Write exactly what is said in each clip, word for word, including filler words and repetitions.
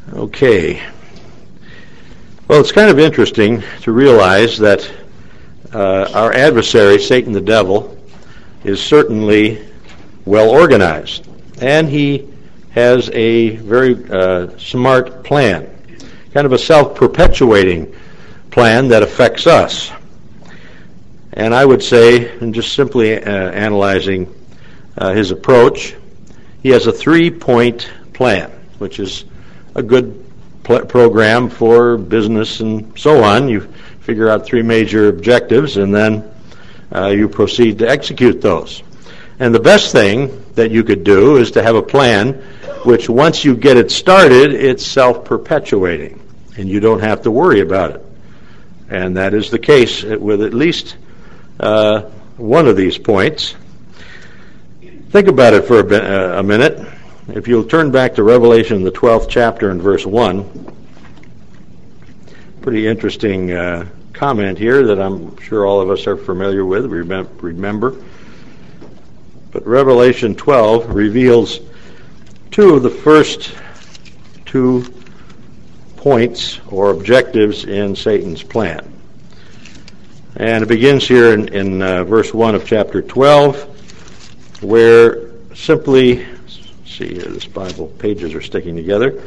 Okay. Well, it's kind of interesting to realize that uh, our adversary, Satan the devil, is certainly well organized. And he has a very uh, smart plan, kind of a self-perpetuating plan that affects us. And I would say, in just simply uh, analyzing uh, his approach, he has a three-point plan, which is a good pl- program for business and so on. You figure out three major objectives, and then uh, you proceed to execute those. And the best thing that you could do is to have a plan which, once you get it started, it's self-perpetuating, and you don't have to worry about it. And that is the case with at least uh, one of these points. Think about it for a, bit, uh, a minute. If you'll turn back to Revelation, the twelfth chapter and verse one, pretty interesting uh, comment here that I'm sure all of us are familiar with, remember. But Revelation twelve reveals two of the first two points or objectives in Satan's plan. And it begins here in, in uh, verse one of chapter twelve, where simply, see here, this Bible pages are sticking together.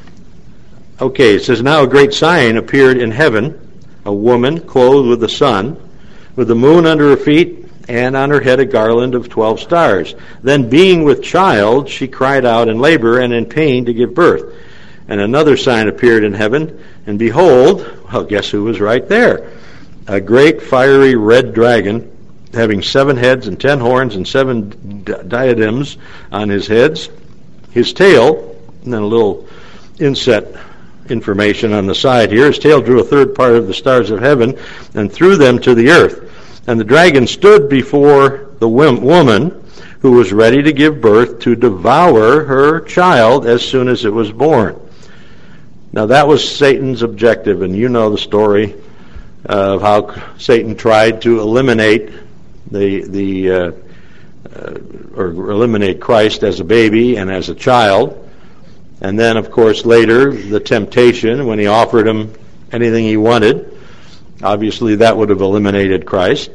Okay, it says, "Now a great sign appeared in heaven, a woman clothed with the sun, with the moon under her feet, and on her head a garland of twelve stars. Then being with child, she cried out in labor and in pain to give birth. And another sign appeared in heaven, and behold," well, guess who was right there? "A great fiery red dragon, having seven heads and ten horns and seven di- diadems on his heads. His tail," and then a little inset information on the side here, "his tail drew a third part of the stars of heaven and threw them to the earth. And the dragon stood before the woman who was ready to give birth to devour her child as soon as it was born." Now that was Satan's objective, and you know the story of how Satan tried to eliminate the the uh, uh, or eliminate Christ as a baby and as a child. And then, of course, later, the temptation when he offered him anything he wanted. Obviously, that would have eliminated Christ.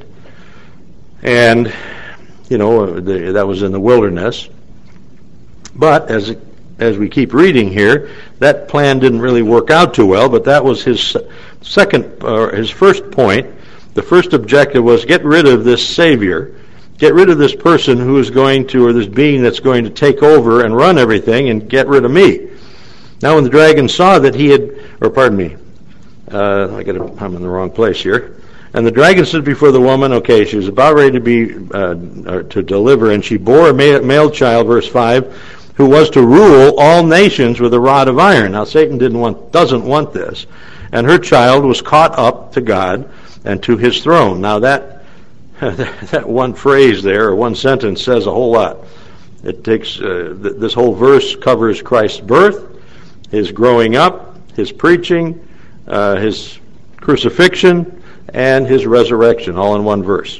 And, you know, the, that was in the wilderness. But as as we keep reading here, that plan didn't really work out too well, but that was his second, or his first point. The first objective was get rid of this Savior, get rid of this person who is going to, or this being that's going to take over and run everything, and get rid of me. Now when the dragon saw that he had, or pardon me, uh, I got I'm in the wrong place here. "And the dragon stood before the woman," okay, she was about ready to be, uh, or to deliver, "and she bore a male child," verse five, "who was to rule all nations with a rod of iron." Now Satan didn't want, doesn't want this. "And her child was caught up to God and to his throne." Now that that one phrase there, or one sentence, says a whole lot. It takes uh, th- this whole verse covers Christ's birth, his growing up, his preaching, uh, his crucifixion, and his resurrection, all in one verse.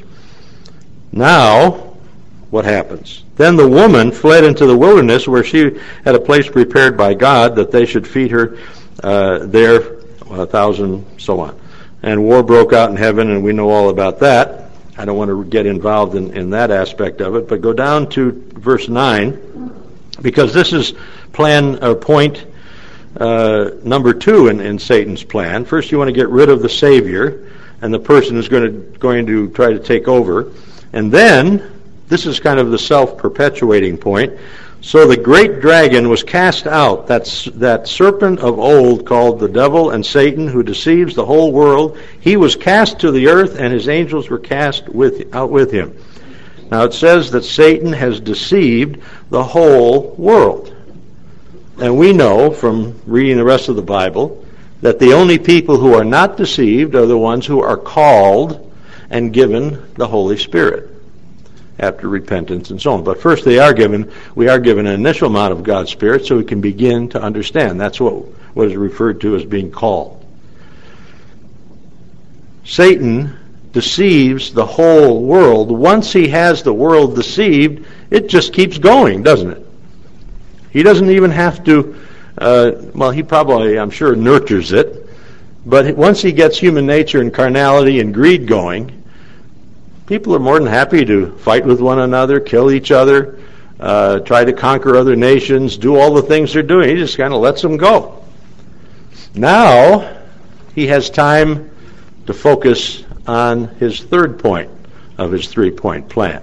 Now, what happens? "Then the woman fled into the wilderness, where she had a place prepared by God that they should feed her uh, there a thousand," so on. And war broke out in heaven, and we know all about that. I don't want to get involved in, in that aspect of it, but go down to verse nine, because this is plan or point uh, number two in, in Satan's plan. First, you want to get rid of the Savior and the person who's going to going to try to take over, and then this is kind of the self-perpetuating point. "So the great dragon was cast out, that's that serpent of old called the devil and Satan, who deceives the whole world. He was cast to the earth, and his angels were cast with out with him." Now it says that Satan has deceived the whole world. And we know from reading the rest of the Bible that the only people who are not deceived are the ones who are called and given the Holy Spirit after repentance and so on. But first they are given, we are given an initial amount of God's Spirit so we can begin to understand. That's what, what is referred to as being called. Satan deceives the whole world. Once he has the world deceived, it just keeps going, doesn't it? He doesn't even have to uh, well, he probably, I'm sure, nurtures it. But once he gets human nature and carnality and greed going, people are more than happy to fight with one another, kill each other, uh, try to conquer other nations, do all the things they're doing. He just kind of lets them go. Now, he has time to focus on his third point of his three-point plan.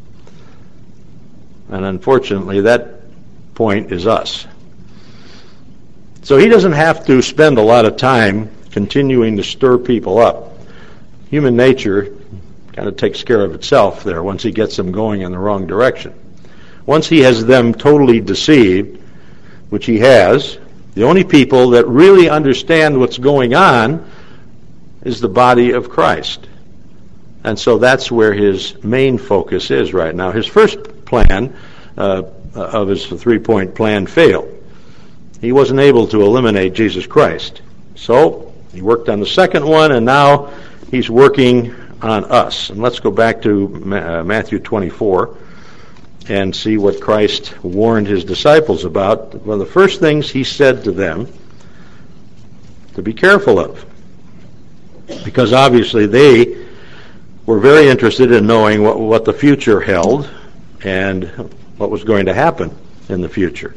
And unfortunately, that point is us. So he doesn't have to spend a lot of time continuing to stir people up. Human nature kind of takes care of itself there once he gets them going in the wrong direction. Once he has them totally deceived, which he has, the only people that really understand what's going on is the body of Christ. And so that's where his main focus is right now. His first plan uh, of his three-point plan failed. He wasn't able to eliminate Jesus Christ. So he worked on the second one, and now he's working on us. And let's go back to Matthew twenty-four and see what Christ warned his disciples about. One of the first things he said to them to be careful of, because obviously they were very interested in knowing what, what the future held and what was going to happen in the future.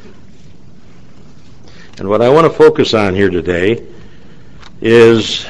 And what I want to focus on here today is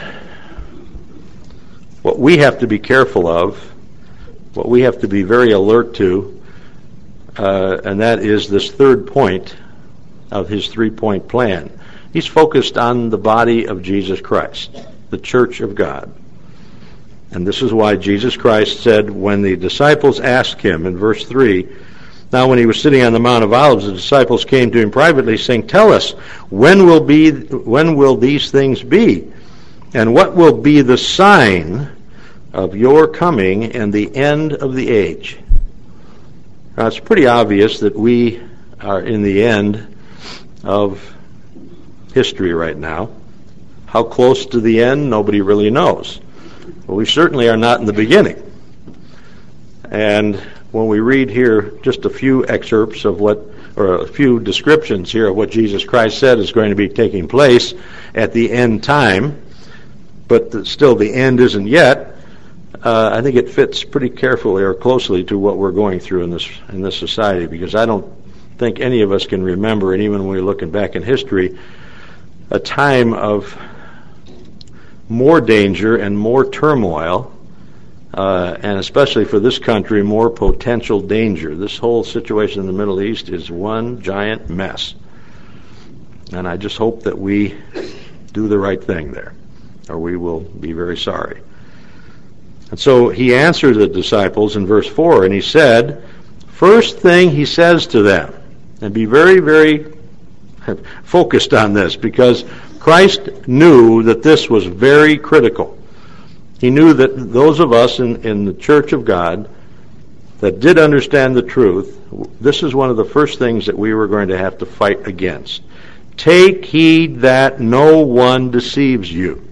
what we have to be careful of, what we have to be very alert to, uh, and that is this third point of his three-point plan. He's focused on the body of Jesus Christ, the church of God. And this is why Jesus Christ said when the disciples asked him in verse three, now when he was sitting on the Mount of Olives, the disciples came to him privately saying, tell us, when will be when will these things be? And what will be the sign of your coming and the end of the age? Now it's pretty obvious that we are in the end of history right now. How close to the end, nobody really knows. But we certainly are not in the beginning. And when we read here just a few excerpts of what, or a few descriptions here of what Jesus Christ said is going to be taking place at the end time, but the, still the end isn't yet, uh, I think it fits pretty carefully or closely to what we're going through in this in this society, because I don't think any of us can remember, and even when we're looking back in history, a time of more danger and more turmoil, uh, and especially for this country, more potential danger. This whole situation in the Middle East is one giant mess. And I just hope that we do the right thing there, or we will be very sorry. And so he answered the disciples in verse four, and he said, first thing he says to them, and be very, very focused on this, because Christ knew that this was very critical. He knew that those of us in, in the church of God that did understand the truth, this is one of the first things that we were going to have to fight against. Take heed that no one deceives you.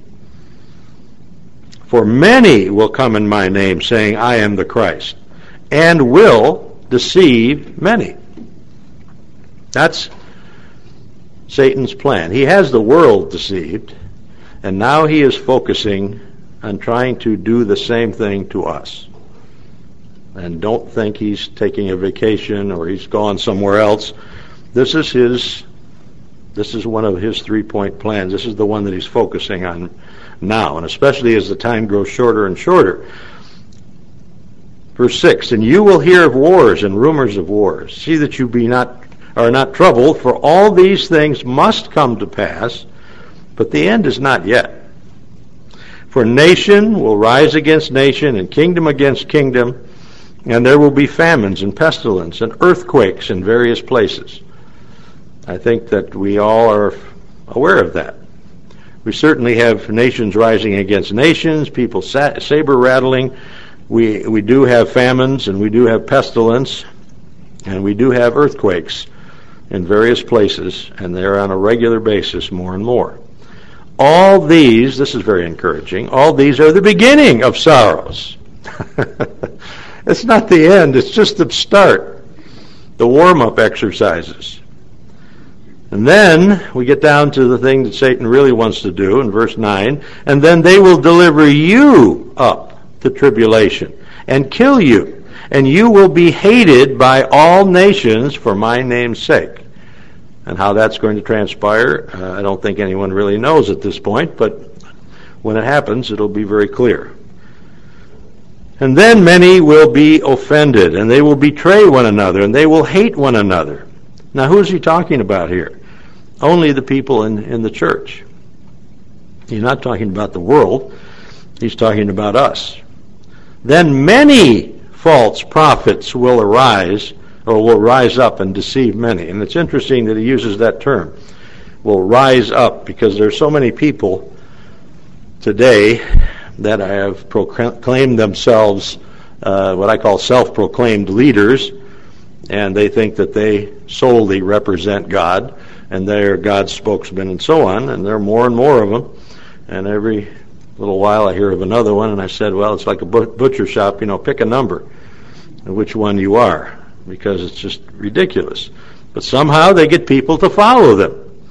For many will come in my name, saying, I am the Christ, and will deceive many. That's Satan's plan. He has the world deceived, and now he is focusing on trying to do the same thing to us. And don't think he's taking a vacation or he's gone somewhere else. This is his, this is one of his three-point plans. This is the one that he's focusing on now, and especially as the time grows shorter and shorter. Verse six, and you will hear of wars and rumors of wars. See that you be not are not troubled, for all these things must come to pass, but the end is not yet. For nation will rise against nation, and kingdom against kingdom, and there will be famines and pestilence and earthquakes in various places. I think that we all are aware of that. We certainly have nations rising against nations, people saber rattling. We we do have famines, and we do have pestilence, and we do have earthquakes in various places, and they're on a regular basis more and more. All these, this is very encouraging, all these are the beginning of sorrows. It's not the end, it's just the start, the warm-up exercises. And then we get down to the thing that Satan really wants to do in verse nine. And then they will deliver you up to tribulation and kill you. And you will be hated by all nations for my name's sake. And how that's going to transpire, uh, I don't think anyone really knows at this point. But when it happens, it'll be very clear. And then many will be offended, and they will betray one another, and they will hate one another. Now, who is he talking about here? Only the people in, in the church. He's not talking about the world. He's talking about us. Then many false prophets will arise, or will rise up and deceive many. And it's interesting that he uses that term, will rise up, because there's so many people today that have proclaimed themselves uh, what I call self-proclaimed leaders, and they think that they solely represent God, and they're God's spokesman and so on, and there are more and more of them, and every little while I hear of another one, and I said, well, it's like a butcher shop, you know, pick a number, and which one you are, because it's just ridiculous. But somehow they get people to follow them.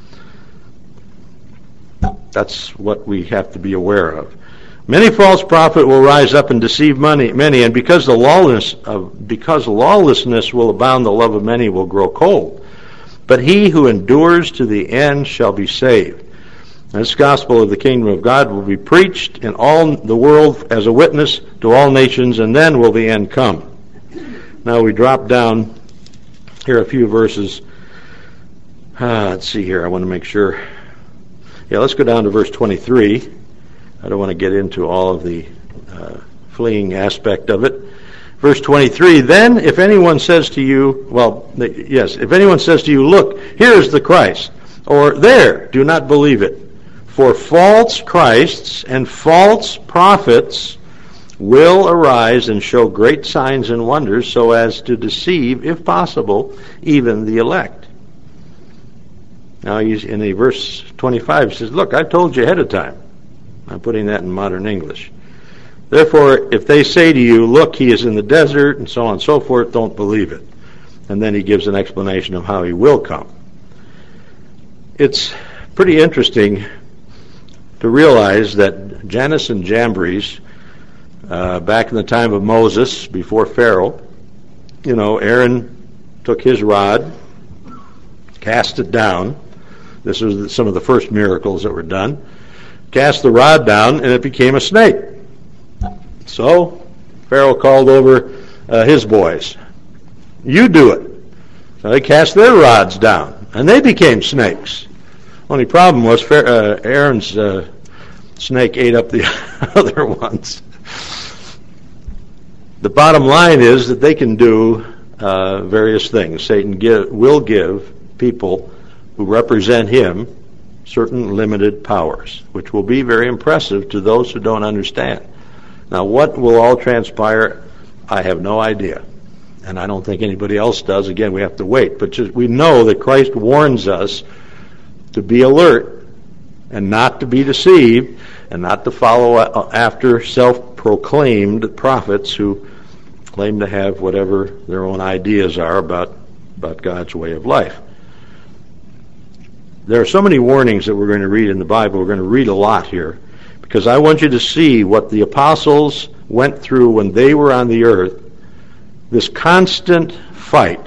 That's what we have to be aware of. Many false prophets will rise up and deceive many, many, and because the lawlessness of because lawlessness will abound, the love of many will grow cold. But he who endures to the end shall be saved. This gospel of the kingdom of God will be preached in all the world as a witness to all nations, and then will the end come. Now we drop down here a few verses. Uh, let's see here. I want to make sure. Yeah, let's go down to verse twenty-three. I don't want to get into all of the uh, fleeing aspect of it. Verse twenty-three, then if anyone says to you, well, yes, if anyone says to you, look, here is the Christ, or there, do not believe it. For false Christs and false prophets will arise and show great signs and wonders so as to deceive, if possible, even the elect. Now he's in the verse twenty-five, he says, look, I told you ahead of time. I'm putting that in modern English. Therefore, if they say to you, look, he is in the desert, and so on and so forth, don't believe it. And then he gives an explanation of how he will come. It's pretty interesting to realize that Jannes and Jambres, uh, back in the time of Moses, before Pharaoh, you know, Aaron took his rod, cast it down. This was some of the first miracles that were done. Cast the rod down, and it became a snake. So Pharaoh called over uh, his boys. You do it. So they cast their rods down, and they became snakes. Only problem was uh, Aaron's uh, snake ate up the other ones. The bottom line is that they can do uh, various things. Satan give, will give people who represent him certain limited powers, which will be very impressive to those who don't understand. Now, what will all transpire, I have no idea. And I don't think anybody else does. Again, we have to wait. But just, we know that Christ warns us to be alert and not to be deceived and not to follow after self-proclaimed prophets who claim to have whatever their own ideas are about, about God's way of life. There are so many warnings that we're going to read in the Bible. We're going to read a lot here because I want you to see what the apostles went through when they were on the earth, this constant fight.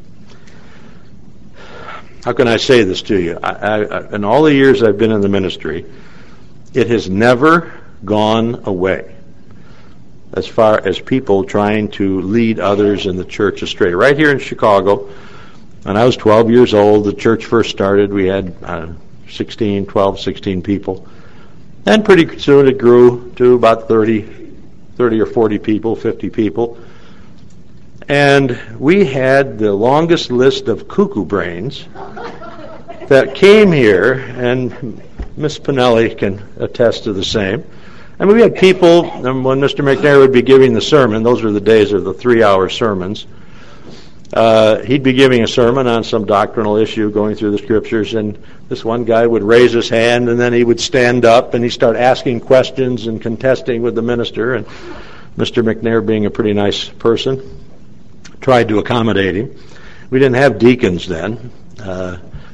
How can I say this to you? I, I, in all the years I've been in the ministry, it has never gone away as far as people trying to lead others in the church astray. Right here in Chicago, when I was twelve years old, the church first started. We had uh, sixteen, twelve, sixteen people. And pretty soon it grew to about thirty, thirty or forty people, fifty people. And we had the longest list of cuckoo brains that came here, and Miss Pinelli can attest to the same. I mean, we had people, when Mister McNair would be giving the sermon, those were the days of the three-hour sermons, Uh, he'd be giving a sermon on some doctrinal issue, going through the scriptures, and this one guy would raise his hand, and then he would stand up, and he'd start asking questions and contesting with the minister. And Mister McNair, being a pretty nice person, tried to accommodate him. We didn't have deacons then. Uh,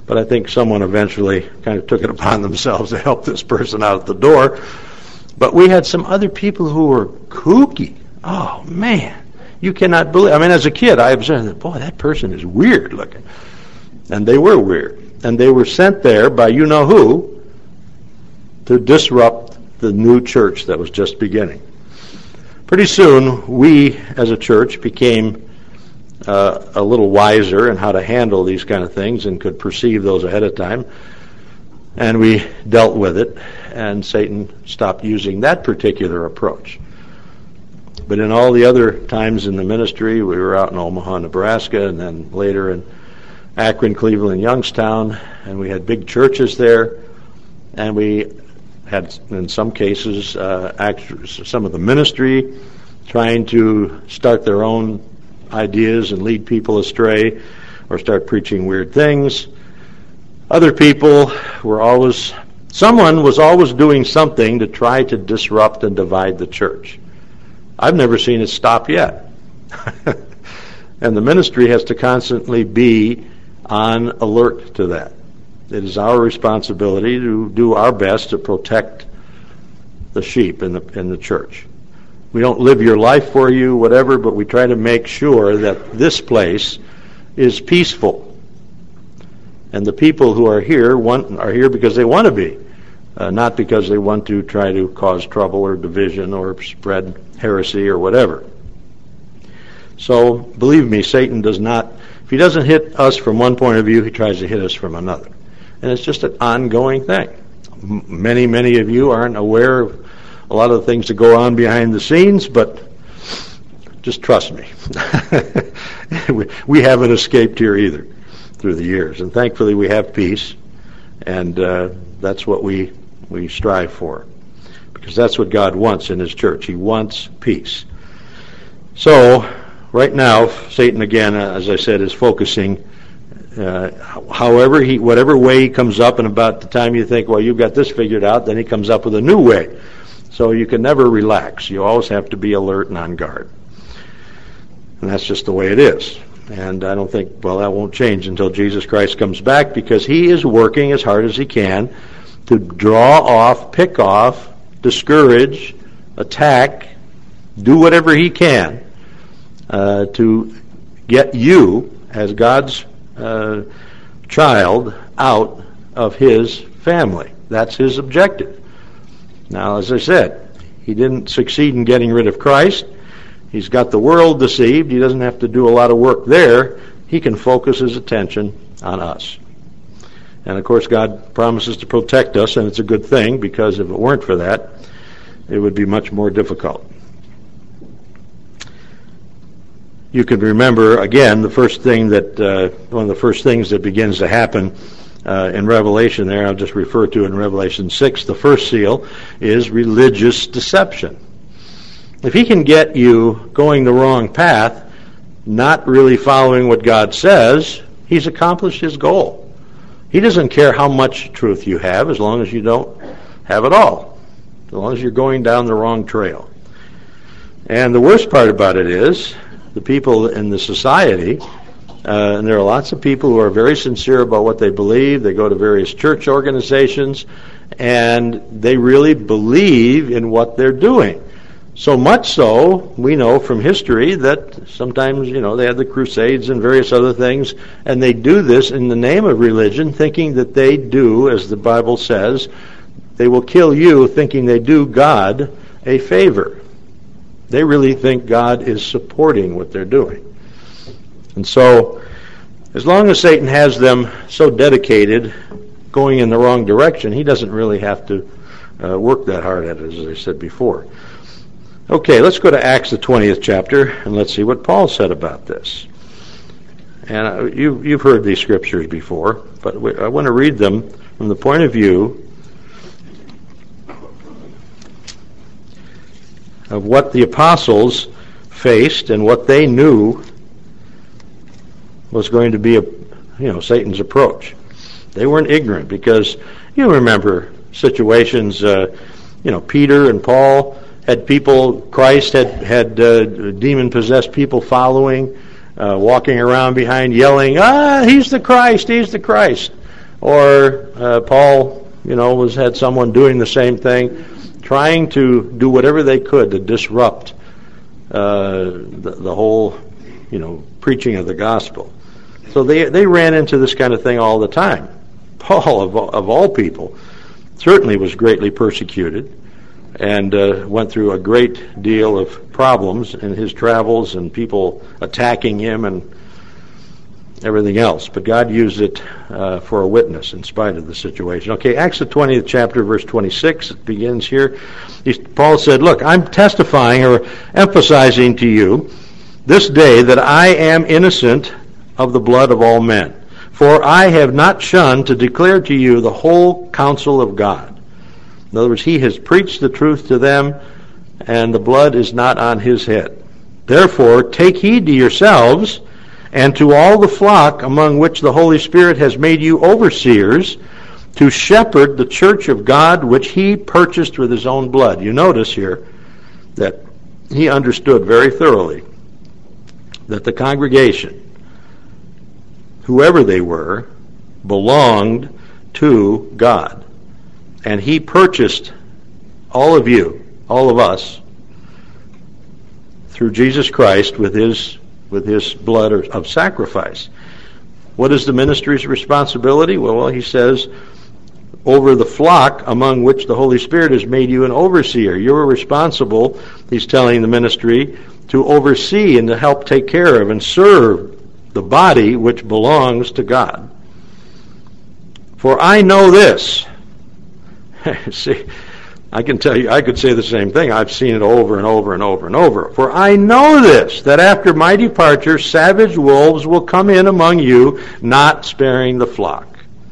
But I think someone eventually kind of took it upon themselves to help this person out at the door. But we had some other people who were kooky. Oh, man. You cannot believe. I mean, as a kid, I observed that, boy, that person is weird looking. And they were weird. And they were sent there by you-know-who to disrupt the new church that was just beginning. Pretty soon, we, as a church, became uh, a little wiser in how to handle these kind of things and could perceive those ahead of time. And we dealt with it, and Satan stopped using that particular approach. But in all the other times in the ministry, we were out in Omaha, Nebraska, and then later in Akron, Cleveland, Youngstown, and we had big churches there, and we had, in some cases, uh, act- some of the ministry trying to start their own ideas and lead people astray or start preaching weird things. Other people were always, someone was always doing something to try to disrupt and divide the church. I've never seen it stop yet. And the ministry has to constantly be on alert to that. It is our responsibility to do our best to protect the sheep in the in the church. We don't live your life for you, whatever, but we try to make sure that this place is peaceful. And the people who are here want, are here because they want to be, uh, not because they want to try to cause trouble or division or spread heresy or whatever. So, believe me, Satan does not, if he doesn't hit us from one point of view, he tries to hit us from another. And it's just an ongoing thing. M- many, many of you aren't aware of a lot of the things that go on behind the scenes, but just trust me. we, we haven't escaped here either through the years. And thankfully we have peace, and uh, that's what we, we strive for. Because that's what God wants in His church. He wants peace. So, right now, Satan, again, as I said, is focusing, uh, however he, whatever way he comes up, and about the time you think, well, you've got this figured out, then he comes up with a new way. So you can never relax. You always have to be alert and on guard. And that's just the way it is. And I don't think, well, that won't change until Jesus Christ comes back, because He is working as hard as He can to draw off, pick off, discourage, attack, do whatever He can uh, to get you, as God's uh, child, out of His family. That's His objective. Now, as I said, He didn't succeed in getting rid of Christ. He's got the world deceived. He doesn't have to do a lot of work there. He can focus His attention on us. And of course, God promises to protect us, and it's a good thing, because if it weren't for that, it would be much more difficult. You can remember, again, the first thing that, uh, one of the first things that begins to happen uh, in Revelation there, I'll just refer to in Revelation six, the first seal, is religious deception. If he can get you going the wrong path, not really following what God says, he's accomplished his goal. He doesn't care how much truth you have, as long as you don't have it all, as long as you're going down the wrong trail. And the worst part about it is, the people in the society, uh, and there are lots of people who are very sincere about what they believe. They go to various church organizations, and they really believe in what they're doing. So much so, we know from history that sometimes, you know, they had the Crusades and various other things, and they do this in the name of religion, thinking that they do, as the Bible says, they will kill you thinking they do God a favor. They really think God is supporting what they're doing. And so, as long as Satan has them so dedicated, going in the wrong direction, he doesn't really have to uh, work that hard at it, as I said before. Okay, let's go to Acts, the twentieth chapter, and let's see what Paul said about this. And uh, you, you've heard these scriptures before, but we, I want to read them from the point of view of what the apostles faced and what they knew was going to be a, you know, Satan's approach. They weren't ignorant, because you remember situations, uh, you know, Peter and Paul had people, Christ had, had uh, demon-possessed people following, uh, walking around behind, yelling, ah, he's the Christ, he's the Christ. or uh, Paul, you know, was had someone doing the same thing, trying to do whatever they could to disrupt uh, the, the whole, you know, preaching of the gospel. So they they ran into this kind of thing all the time. Paul, of of all people, certainly was greatly persecuted, and uh, went through a great deal of problems in his travels and people attacking him and everything else. But God used it uh, for a witness in spite of the situation. Okay, Acts the twentieth chapter, verse twenty-six, it begins here. He, Paul said, look, I'm testifying or emphasizing to you this day that I am innocent of the blood of all men. For I have not shunned to declare to you the whole counsel of God. In other words, he has preached the truth to them, and the blood is not on his head. Therefore, take heed to yourselves and to all the flock among which the Holy Spirit has made you overseers, to shepherd the church of God which he purchased with his own blood. You notice here that he understood very thoroughly that the congregation, whoever they were, belonged to God. And he purchased all of you, all of us, through Jesus Christ with his with his blood of sacrifice. What is the ministry's responsibility? Well, well, he says, over the flock among which the Holy Spirit has made you an overseer. You're responsible, he's telling the ministry, to oversee and to help take care of and serve the body which belongs to God. For I know this. See, I can tell you, I could say the same thing. I've seen it over and over and over and over. For I know this, that after my departure, savage wolves will come in among you, not sparing the flock.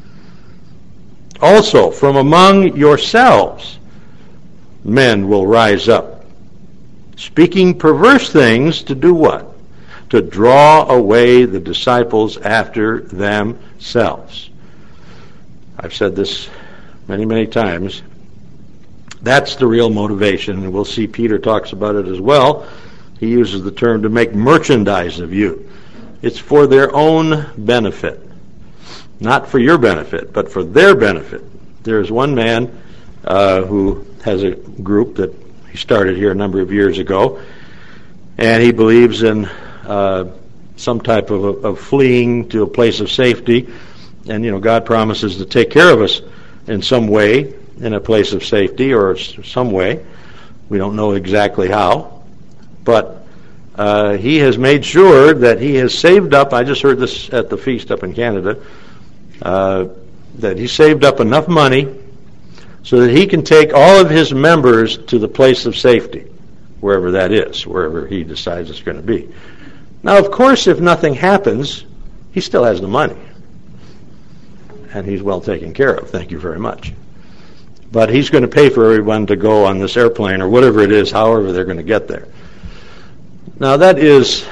Also, from among yourselves, men will rise up, speaking perverse things to do what? To draw away the disciples after themselves. I've said this many, many times. That's the real motivation, and we'll see Peter talks about it as well. He uses the term to make merchandise of you. It's for their own benefit. Not for your benefit, but for their benefit. There's one man uh, who has a group that he started here a number of years ago, and he believes in uh, some type of, of fleeing to a place of safety. And, you know, God promises to take care of us in some way, in a place of safety or some way. We don't know exactly how. But uh, he has made sure that he has saved up, I just heard this at the feast up in Canada, uh, that he saved up enough money so that he can take all of his members to the place of safety, wherever that is, wherever he decides it's going to be. Now, of course, if nothing happens, he still has the money. And he's well taken care of, thank you very much. But he's going to pay for everyone to go on this airplane or whatever it is, however they're going to get there. Now that is,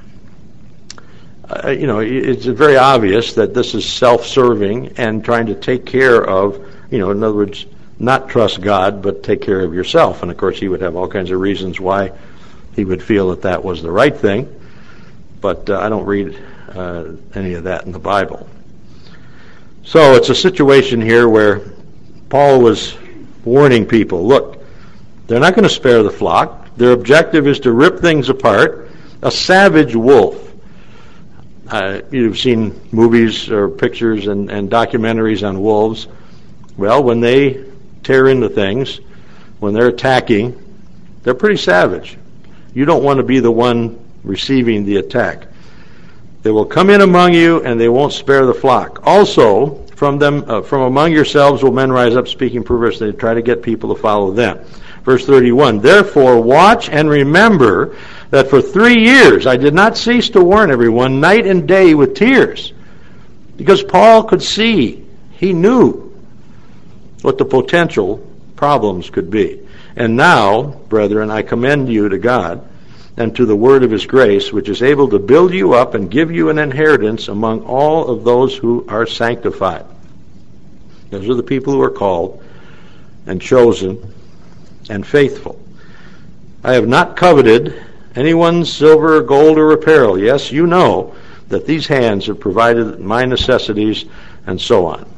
uh, you know, it's very obvious that this is self-serving and trying to take care of, you know, in other words, not trust God, but take care of yourself. And of course he would have all kinds of reasons why he would feel that that was the right thing. But uh, I don't read uh, any of that in the Bible. So it's a situation here where Paul was warning people, look, they're not going to spare the flock. Their objective is to rip things apart. A savage wolf. Uh, you've seen movies or pictures and, and documentaries on wolves. Well, when they tear into things, when they're attacking, they're pretty savage. You don't want to be the one receiving the attack. They will come in among you, and they won't spare the flock. Also, from them, uh, from among yourselves will men rise up speaking perversely to try to get people to follow them. Verse thirty-one, therefore watch and remember that for three years I did not cease to warn everyone night and day with tears. Because Paul could see, he knew what the potential problems could be. And now, brethren, I commend you to God and to the word of his grace, which is able to build you up and give you an inheritance among all of those who are sanctified. Those are the people who are called and chosen and faithful. I have not coveted anyone's silver or gold or apparel. Yes, you know that these hands have provided my necessities, and so on.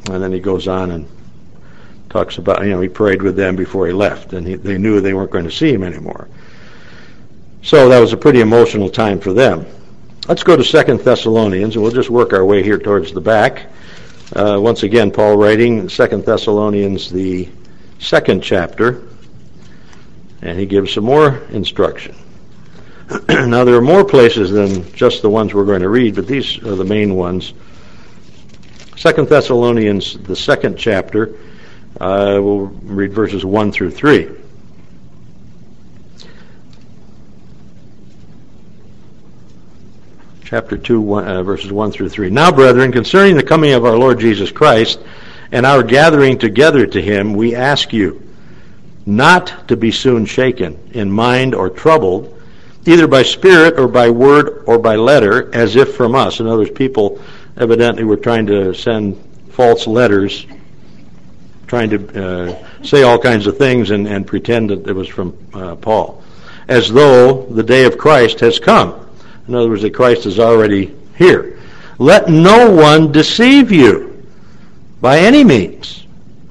And then he goes on and talks about, you know, he prayed with them before he left, and he, they knew they weren't going to see him anymore. So that was a pretty emotional time for them. Let's go to Second Thessalonians, and we'll just work our way here towards the back. Uh, once again, Paul writing Second Thessalonians, the second chapter, and he gives some more instruction. Now, there are more places than just the ones we're going to read, but these are the main ones. Second Thessalonians, the second chapter, uh, we'll read verses one through three. Chapter two, one, uh, verses one through three. Now, brethren, concerning the coming of our Lord Jesus Christ and our gathering together to him, we ask you not to be soon shaken in mind or troubled, either by spirit or by word or by letter, as if from us. In other words, people evidently were trying to send false letters, trying to uh, say all kinds of things and, and pretend that it was from uh, Paul, as though the day of Christ has come. In other words, that Christ is already here. Let no one deceive you by any means.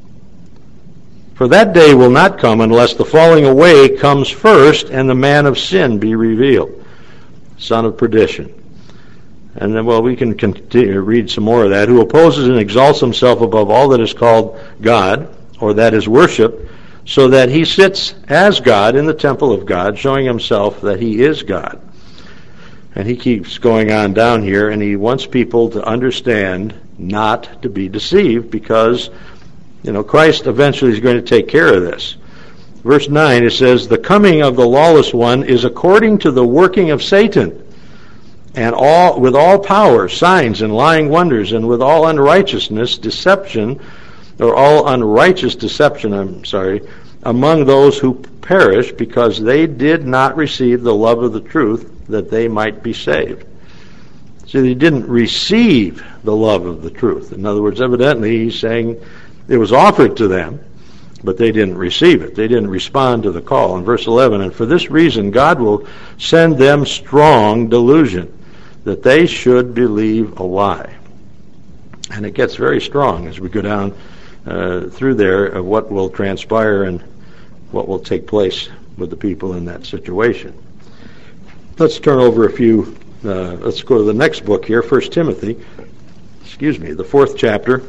For that day will not come unless the falling away comes first and the man of sin be revealed, son of perdition. And then, well, we can continue to read some more of that. Who opposes and exalts himself above all that is called God, or that is worship, so that he sits as God in the temple of God, showing himself that he is God. And he keeps going on down here, and he wants people to understand not to be deceived, because, you know, Christ eventually is going to take care of this. Verse nine, it says, the coming of the lawless one is according to the working of Satan, and all with all power, signs, and lying wonders, and with all unrighteousness, deception, or all unrighteous deception, I'm sorry, among those who perish, because they did not receive the love of the truth, that they might be saved. See, they didn't receive the love of the truth. In other words, evidently, he's saying it was offered to them, but they didn't receive it. They didn't respond to the call. In verse eleven, and for this reason God will send them strong delusion, that they should believe a lie. And it gets very strong as we go down uh, through there of what will transpire and what will take place with the people in that situation. Let's turn over a few, uh, let's go to the next book here, First Timothy, excuse me, the fourth chapter.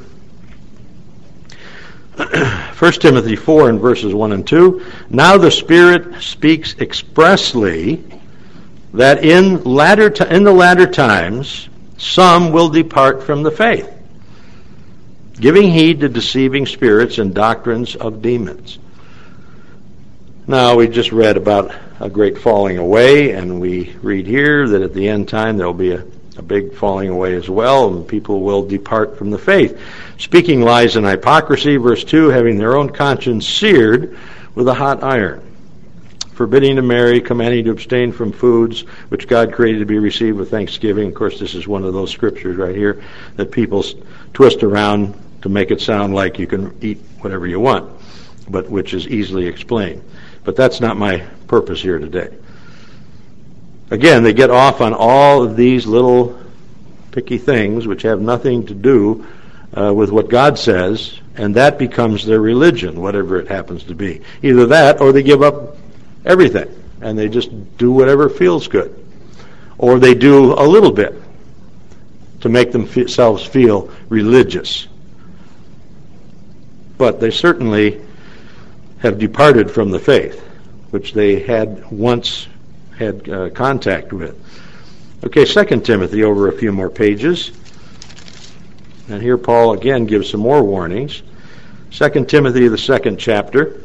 First Timothy four and verses one and two. Now the Spirit speaks expressly that in latter t- in the latter times some will depart from the faith, giving heed to deceiving spirits and doctrines of demons. Now, we just read about a great falling away, and we read here that at the end time there will be a, a big falling away as well, and people will depart from the faith, speaking lies and hypocrisy, verse two, having their own conscience seared with a hot iron, forbidding to marry, commanding to abstain from foods which God created to be received with thanksgiving. Of course, this is one of those scriptures right here that people twist around to make it sound like you can eat whatever you want, but which is easily explained. But that's not my purpose here today. Again, they get off on all of these little picky things which have nothing to do uh, with what God says, and that becomes their religion, whatever it happens to be. Either that, or they give up everything, and they just do whatever feels good. Or they do a little bit to make themselves feel religious. But they certainly have departed from the faith, which they had once had uh, contact with. Okay, Second Timothy, over a few more pages. And here Paul again gives some more warnings. Second Timothy, the second chapter.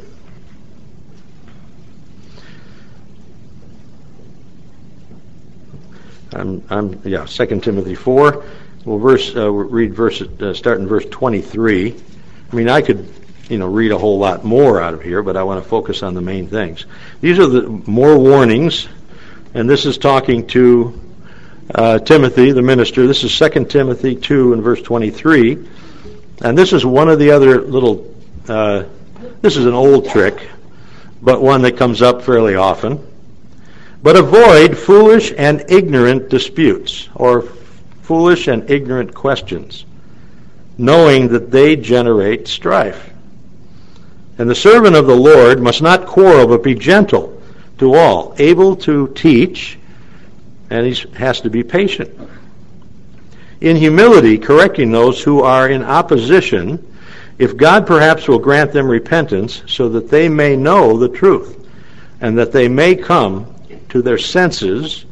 I'm, I'm yeah, Second Timothy four. We'll verse, uh, we'll read verse, uh, start in verse twenty-three. I mean, I could you know, read a whole lot more out of here, but I want to focus on the main things. These are the more warnings, and this is talking to uh, Timothy, the minister. This is Second Timothy two and verse twenty-three, and this is one of the other little, uh, this is an old trick, but one that comes up fairly often. But avoid foolish and ignorant disputes, or foolish and ignorant questions, knowing that they generate strife. And the servant of the Lord must not quarrel, but be gentle to all, able to teach, and he has to be patient. In humility, correcting those who are in opposition, if God perhaps will grant them repentance, so that they may know the truth, and that they may come to their senses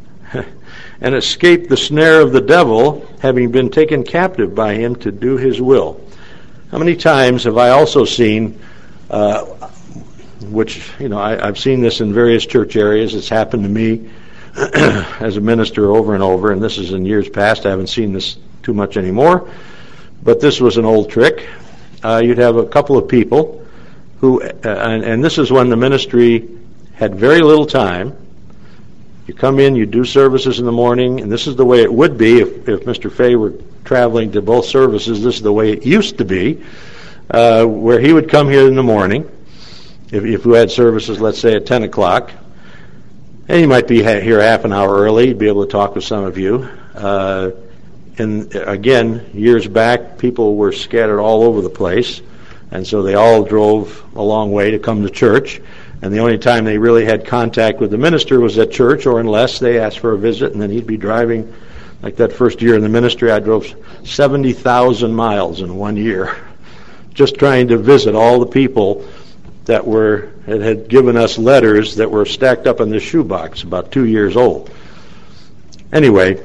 and escape the snare of the devil, having been taken captive by him to do his will. How many times have I also seen, uh, which, you know, I, I've seen this in various church areas. It's happened to me as a minister over and over, and this is in years past. I haven't seen this too much anymore, but this was an old trick. Uh, you'd have a couple of people who, uh, and, and this is when the ministry had very little time. You come in, you do services in the morning, and this is the way it would be if, if Mister Fay were traveling to both services. This is the way it used to be, uh, where he would come here in the morning, if, if we had services, let's say, at ten o'clock, and he might be ha- here half an hour early. He'd be able to talk with some of you. Uh, and again, years back, people were scattered all over the place, and so they all drove a long way to come to church. And the only time they really had contact with the minister was at church, or unless they asked for a visit, and then he'd be driving. Like that first year in the ministry, I drove seventy thousand miles in one year, just trying to visit all the people that were that had given us letters that were stacked up in this shoebox, about two years old. Anyway,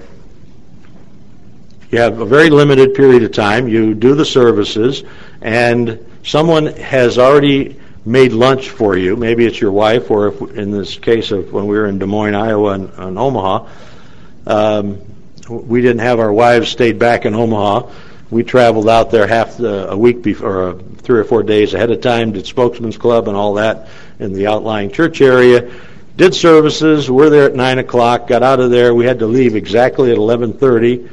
you have a very limited period of time. You do the services, and someone has already made lunch for you. Maybe it's your wife, or if, in this case of when we were in Des Moines, Iowa, and, and Omaha, um, we didn't have our wives stayed back in Omaha. We traveled out there half the, a week before, or uh, three or four days ahead of time, did Spokesman's Club and all that in the outlying church area, did services, were there at nine o'clock, got out of there. We had to leave exactly at eleven thirty.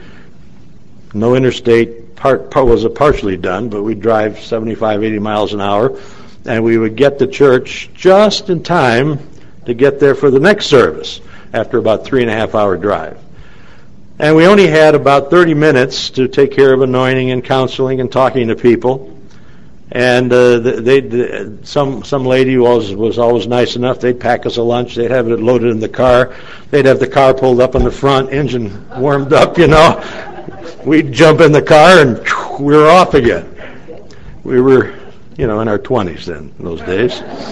No interstate, part, part was partially done, but we'd drive seventy-five, eighty miles an hour, and we would get to church just in time to get there for the next service after about three and a half hour drive. And we only had about thirty minutes to take care of anointing and counseling and talking to people. And uh, they, they, some some lady was was always nice enough. They'd pack us a lunch. They'd have it loaded in the car. They'd have the car pulled up in the front, engine warmed up, you know. We'd jump in the car and we were off again. We were, you know, in our twenties then, in those days.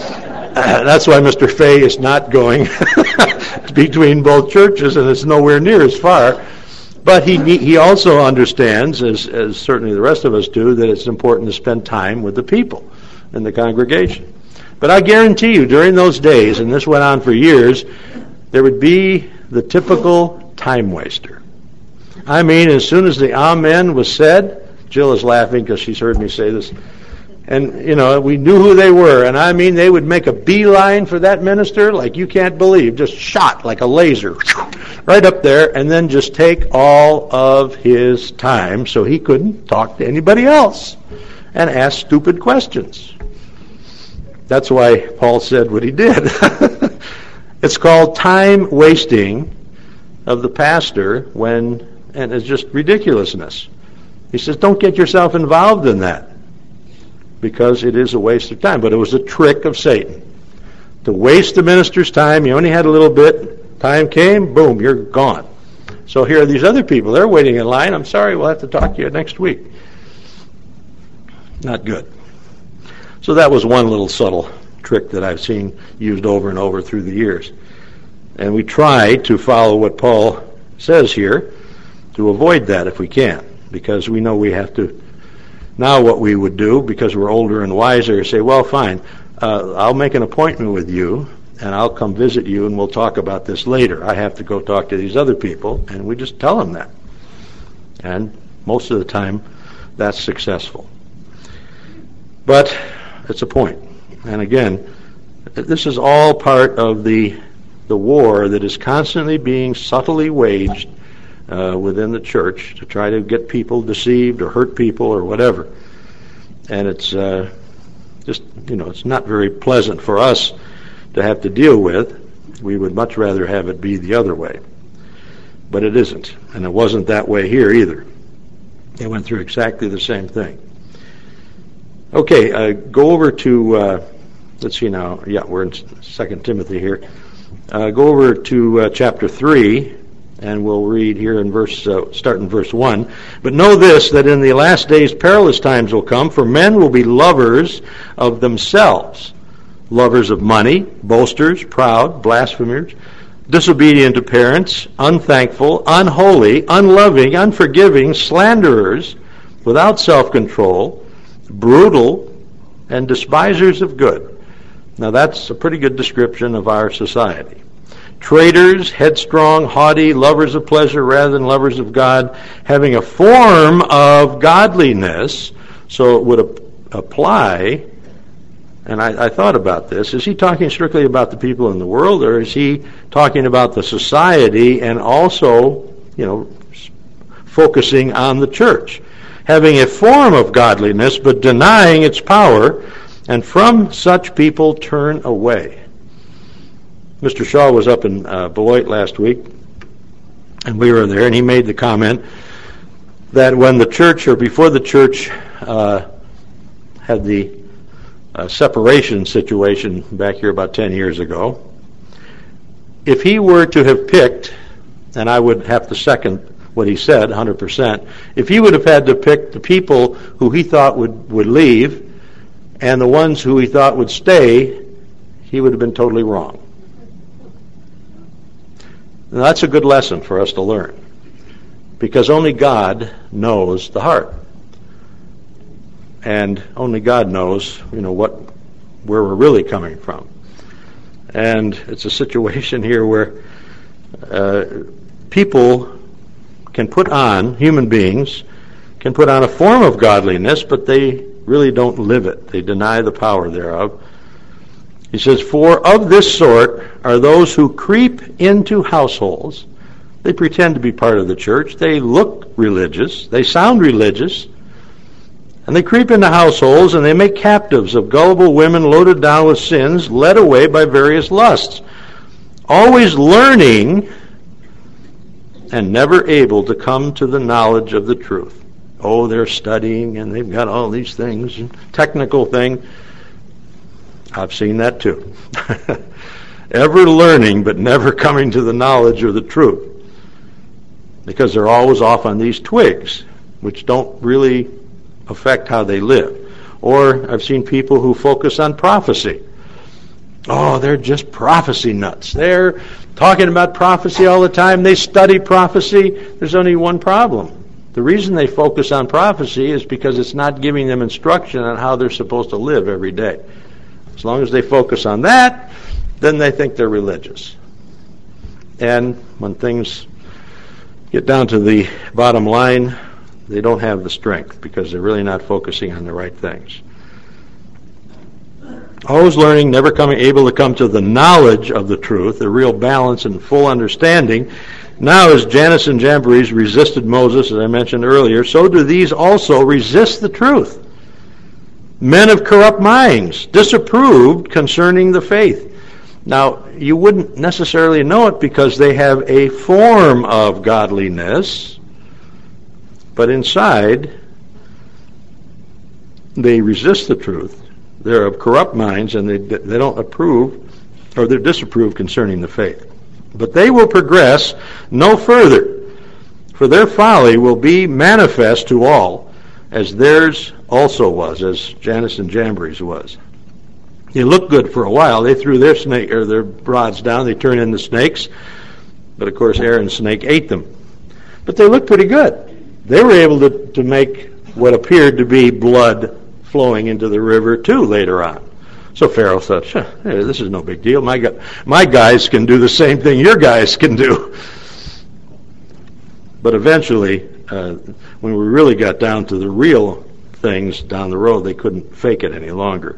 Uh, that's why Mister Fay is not going between both churches, and it's nowhere near as far. But he he also understands, as, as certainly the rest of us do, that it's important to spend time with the people in the congregation. But I guarantee you, during those days, and this went on for years, there would be the typical time waster. I mean, as soon as the amen was said, Jill is laughing because she's heard me say this, and, you know, we knew who they were. And, I mean, they would make a beeline for that minister like you can't believe, just shot like a laser right up there, and then just take all of his time so he couldn't talk to anybody else and ask stupid questions. That's why Paul said what he did. It's called time wasting of the pastor when, and it's just ridiculousness. He says, don't get yourself involved in that, because it is a waste of time. But it was a trick of Satan to waste the minister's time. You only had a little bit. Time came, boom, you're gone. So here are these other people. They're waiting in line. I'm sorry, we'll have to talk to you next week. Not good. So that was one little subtle trick that I've seen used over and over through the years. And we try to follow what Paul says here to avoid that if we can, because we know we have to. Now what we would do, because we're older and wiser, is say, well, fine, uh, I'll make an appointment with you, and I'll come visit you, and we'll talk about this later. I have to go talk to these other people, and we just tell them that. And most of the time, that's successful. But it's a point. And again, this is all part of the the war that is constantly being subtly waged uh, within the church to try to get people deceived or hurt people or whatever. And it's uh, just, you know, it's not very pleasant for us to have to deal with. We would much rather have it be the other way. But it isn't. And it wasn't that way here either. They went through exactly the same thing. Okay, uh, go over to, uh, let's see now, yeah, we're in Second Timothy here. Uh, go over to uh, chapter three, and we'll read here in verse, uh, start in verse one. But know this, that in the last days perilous times will come, for men will be lovers of themselves, lovers of money, boasters, proud, blasphemers, disobedient to parents, unthankful, unholy, unloving, unforgiving, slanderers, without self-control, brutal, and despisers of good. Now that's a pretty good description of our society. Traitors, headstrong, haughty, lovers of pleasure rather than lovers of God, having a form of godliness, so it would ap- apply, and I, I thought about this, is he talking strictly about the people in the world, or is he talking about the society and also, you know, focusing on the church? Having a form of godliness, but denying its power, and from such people turn away. Mister Shaw was up in uh, Beloit last week, and we were there, and he made the comment that when the church, or before the church, uh, had the uh, separation situation back here about ten years ago, if he were to have picked, and I would have to second what he said one hundred percent, if he would have had to pick the people who he thought would, would leave and the ones who he thought would stay, he would have been totally wrong. Now, that's a good lesson for us to learn, because only God knows the heart, and only God knows, you know, what where we're really coming from. And it's a situation here where uh, people can put on, human beings can put on a form of godliness, but they really don't live it. They deny the power thereof. He says, for of this sort are those who creep into households. They pretend to be part of the church. They look religious. They sound religious. And they creep into households, and they make captives of gullible women loaded down with sins, led away by various lusts, always learning and never able to come to the knowledge of the truth. Oh, they're studying, and they've got all these things, and technical thing. I've seen that too. Ever learning, but never coming to the knowledge of the truth. Because they're always off on these twigs, which don't really affect how they live. Or I've seen people who focus on prophecy. Oh, they're just prophecy nuts. They're talking about prophecy all the time. They study prophecy. There's only one problem. The reason they focus on prophecy is because it's not giving them instruction on how they're supposed to live every day. As long as they focus on that, then they think they're religious. And when things get down to the bottom line, they don't have the strength because they're really not focusing on the right things. Always learning, never coming able to come to the knowledge of the truth, the real balance and full understanding. Now, as Jannes and Jambres resisted Moses, as I mentioned earlier, so do these also resist the truth. Men of corrupt minds, disapproved concerning the faith. Now, you wouldn't necessarily know it because they have a form of godliness, but inside, they resist the truth. They're of corrupt minds, and they they don't approve, or they're disapproved concerning the faith. But they will progress no further, for their folly will be manifest to all, as theirs also was, as Jannes and Jambres was. They looked good for a while. They threw their snake or their rods down. They turned into snakes, but of course Aaron's snake ate them. But they looked pretty good. They were able to, to make what appeared to be blood flowing into the river too later on. So Pharaoh thought, hey, this is no big deal. My my guys can do the same thing your guys can do. But eventually, uh, when we really got down to the real things down the road, they couldn't fake it any longer.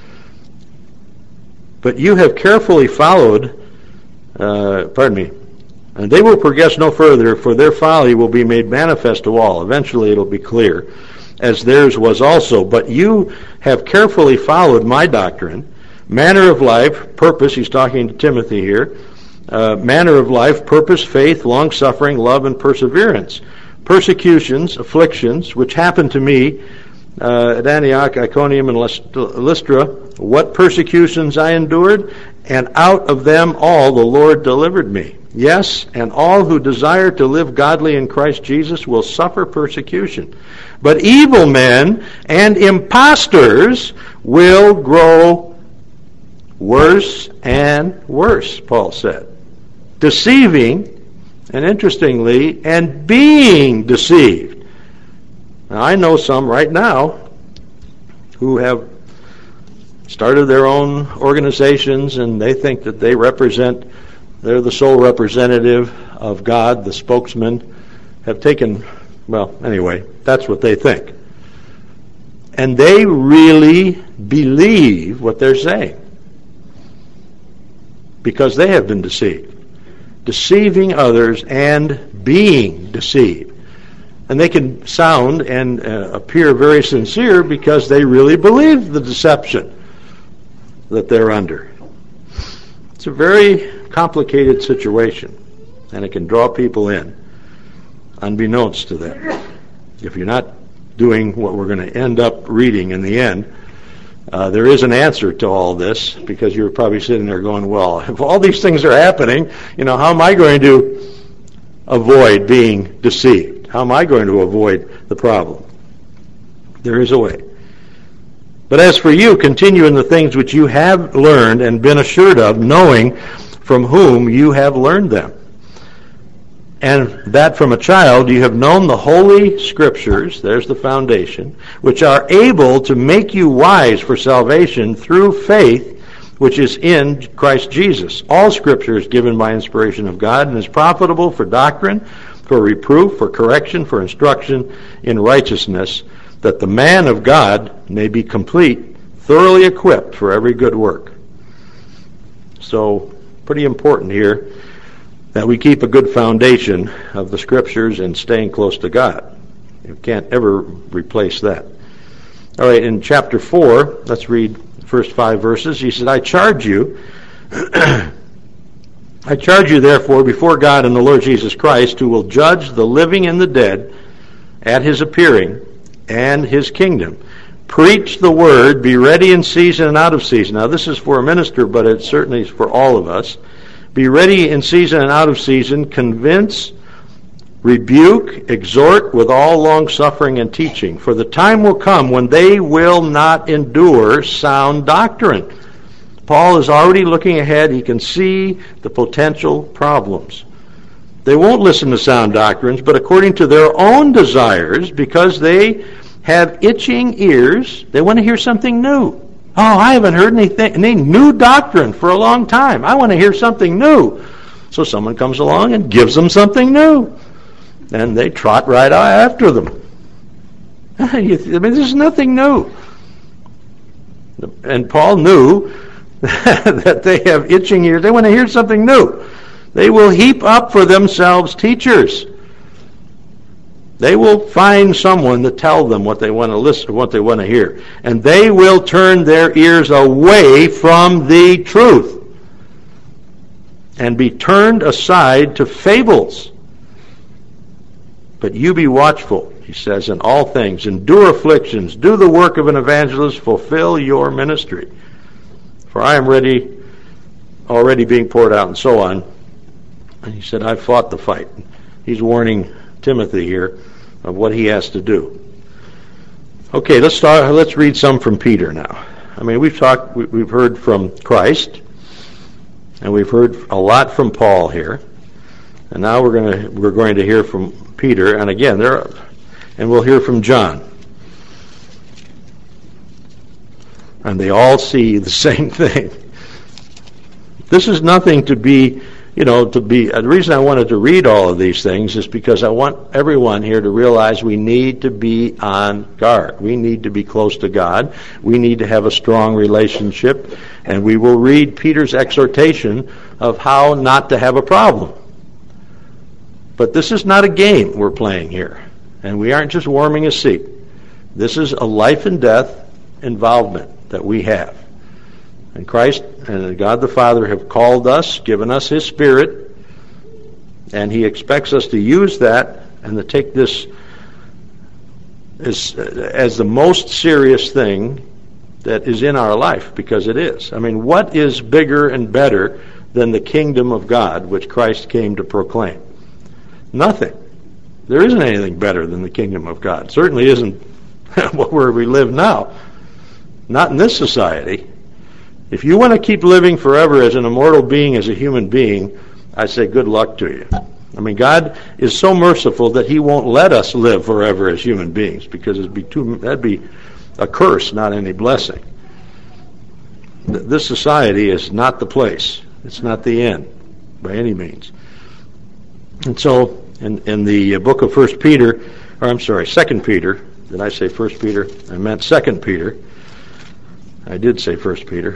But you have carefully followed, uh, pardon me, and they will progress no further, for their folly will be made manifest to all. Eventually it'll be clear, as theirs was also. But you have carefully followed my doctrine, manner of life, purpose, he's talking to Timothy here, uh, manner of life, purpose, faith, long-suffering, love, and perseverance, persecutions, afflictions, which happened to me uh, at Antioch, Iconium, and Lystra, what persecutions I endured, and out of them all the Lord delivered me. Yes, and all who desire to live godly in Christ Jesus will suffer persecution. But evil men and impostors will grow worse and worse, Paul said, deceiving, and interestingly, and being deceived. Now, I know some right now who have started their own organizations, and they think that they represent, they're the sole representative of God, the spokesman, have taken, well, anyway, that's what they think. And they really believe what they're saying because they have been deceived. Deceiving others and being deceived. And they can sound and uh, appear very sincere because they really believe the deception that they're under. It's a very complicated situation, and it can draw people in, unbeknownst to them. If you're not doing what we're going to end up reading in the end, Uh, there is an answer to all this, because you're probably sitting there going, well, if all these things are happening, you know, how am I going to avoid being deceived? How am I going to avoid the problem? There is a way. But as for you, continue in the things which you have learned and been assured of, knowing from whom you have learned them. And that from a child you have known the Holy Scriptures, there's the foundation, which are able to make you wise for salvation through faith, which is in Christ Jesus. All Scripture is given by inspiration of God and is profitable for doctrine, for reproof, for correction, for instruction in righteousness, that the man of God may be complete, thoroughly equipped for every good work. So, pretty important here that we keep a good foundation of the Scriptures and staying close to God. You can't ever replace that. All right, in chapter four, let's read the first five verses. He said, I charge you, I charge you therefore before God and the Lord Jesus Christ, who will judge the living and the dead at his appearing and his kingdom. Preach the word, be ready in season and out of season. Now this is for a minister, but it certainly is for all of us. Be ready in season and out of season, convince, rebuke, exhort with all long-suffering and teaching. For the time will come when they will not endure sound doctrine. Paul is already looking ahead. He can see the potential problems. They won't listen to sound doctrines, but according to their own desires, because they have itching ears, they want to hear something new. Oh, I haven't heard anything, any new doctrine for a long time. I want to hear something new. So someone comes along and gives them something new. And they trot right after them. I mean, there's nothing new. And Paul knew that they have itching ears. They want to hear something new. They will heap up for themselves teachers. They will find someone to tell them what they want to listen, what they want to hear. And they will turn their ears away from the truth and be turned aside to fables. But you be watchful, he says, in all things. Endure afflictions. Do the work of an evangelist. Fulfill your ministry. For I am ready, already being poured out, and so on. And he said, I've fought the fight. He's warning Timothy here of what he has to do. Okay, let's start. Let's read some from Peter now. I mean, we've talked, we've heard from Christ, and we've heard a lot from Paul here, and now we're going to we're going to hear from Peter, and again, there, and we'll hear from John, and they all see the same thing. This is nothing to be. You know, to be the reason I wanted to read all of these things is because I want everyone here to realize we need to be on guard. We need to be close to God. We need to have a strong relationship. And we will read Peter's exhortation of how not to have a problem. But this is not a game we're playing here. And we aren't just warming a seat. This is a life and death involvement that we have. And Christ and God the Father have called us, given us His Spirit, and He expects us to use that and to take this as, as the most serious thing that is in our life, because it is. I mean, what is bigger and better than the kingdom of God, which Christ came to proclaim? Nothing. There isn't anything better than the kingdom of God. Certainly isn't where we live now. Not in this society. If you want to keep living forever as an immortal being, as a human being, I say good luck to you. I mean, God is so merciful that he won't let us live forever as human beings, because it'd be too, that'd be a curse, not any blessing. This society is not the place. It's not the end by any means. And so in, in the book of First Peter, or I'm sorry, Second Peter, did I say First Peter? I meant Second Peter. I did say First Peter.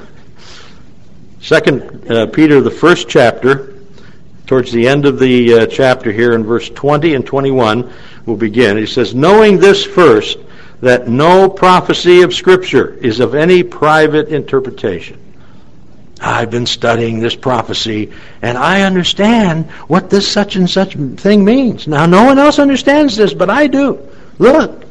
Second uh, Peter, the first chapter, towards the end of the uh, chapter here in verse twenty and twenty-one, we'll begin. He says, knowing this first, that no prophecy of Scripture is of any private interpretation. I've been studying this prophecy, and I understand what this such and such thing means. Now, no one else understands this, but I do. Look.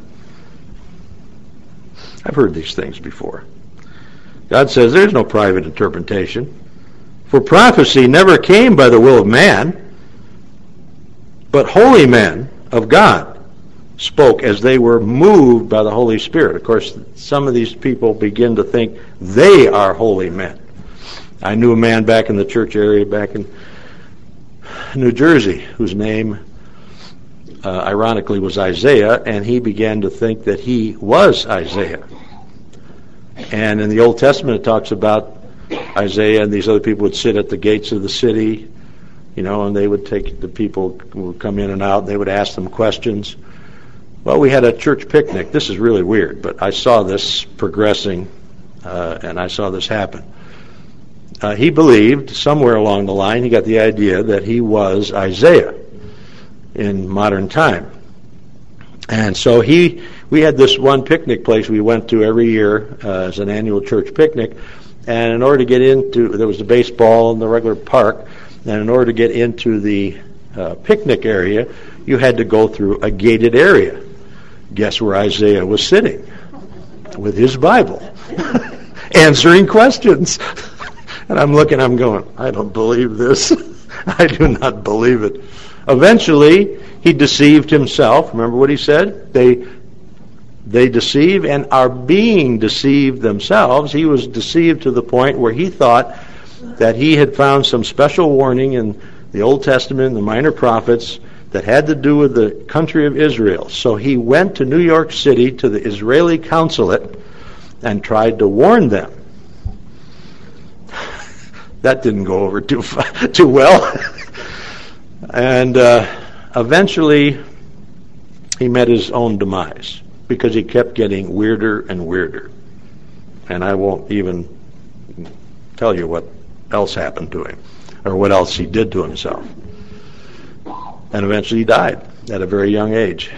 I've heard these things before. God says there's no private interpretation. For prophecy never came by the will of man, but holy men of God spoke as they were moved by the Holy Spirit. Of course, some of these people begin to think they are holy men. I knew a man back in the church area back in New Jersey whose name, uh, ironically, was Isaiah, and he began to think that he was Isaiah. And in the Old Testament it talks about Isaiah and these other people would sit at the gates of the city, you know, and they would take, the people would come in and out, and they would ask them questions. Well, we had a church picnic. This is really weird, but I saw this progressing, uh, and I saw this happen. Uh, he believed, somewhere along the line, he got the idea that he was Isaiah in modern time. And so he, we had this one picnic place we went to every year uh, as an annual church picnic, and in order to get into, there was a baseball in the regular park, and in order to get into the uh, picnic area, you had to go through a gated area. Guess where Isaiah was sitting? With his Bible, answering questions. And I'm looking, I'm going, I don't believe this. I do not believe it. Eventually, he deceived himself. Remember what he said? They they deceive and are being deceived themselves. He was deceived to the point where he thought that he had found some special warning in the Old Testament, the minor prophets, that had to do with the country of Israel. So he went to New York City to the Israeli consulate and tried to warn them. That didn't go over too too well. And uh, eventually he met his own demise because he kept getting weirder and weirder. And I won't even tell you what else happened to him or what else he did to himself. And eventually he died at a very young age.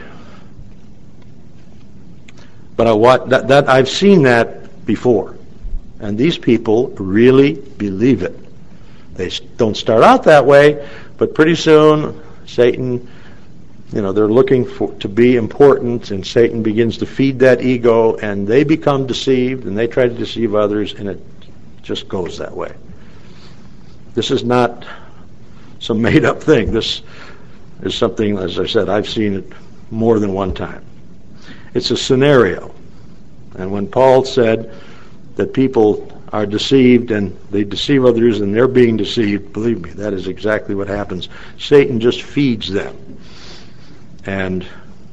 But I, what, that, that I've seen that before. And these people really believe it. They don't start out that way, but pretty soon Satan, you know, they're looking for to be important, and Satan begins to feed that ego, and they become deceived, and they try to deceive others, and it just goes that way. This is not some made-up thing. This is something, as I said, I've seen it more than one time. It's a scenario. And when Paul said that people are deceived and they deceive others and they're being deceived, believe me, that is exactly what happens. Satan just feeds them. And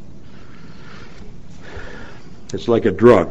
it's like a drug.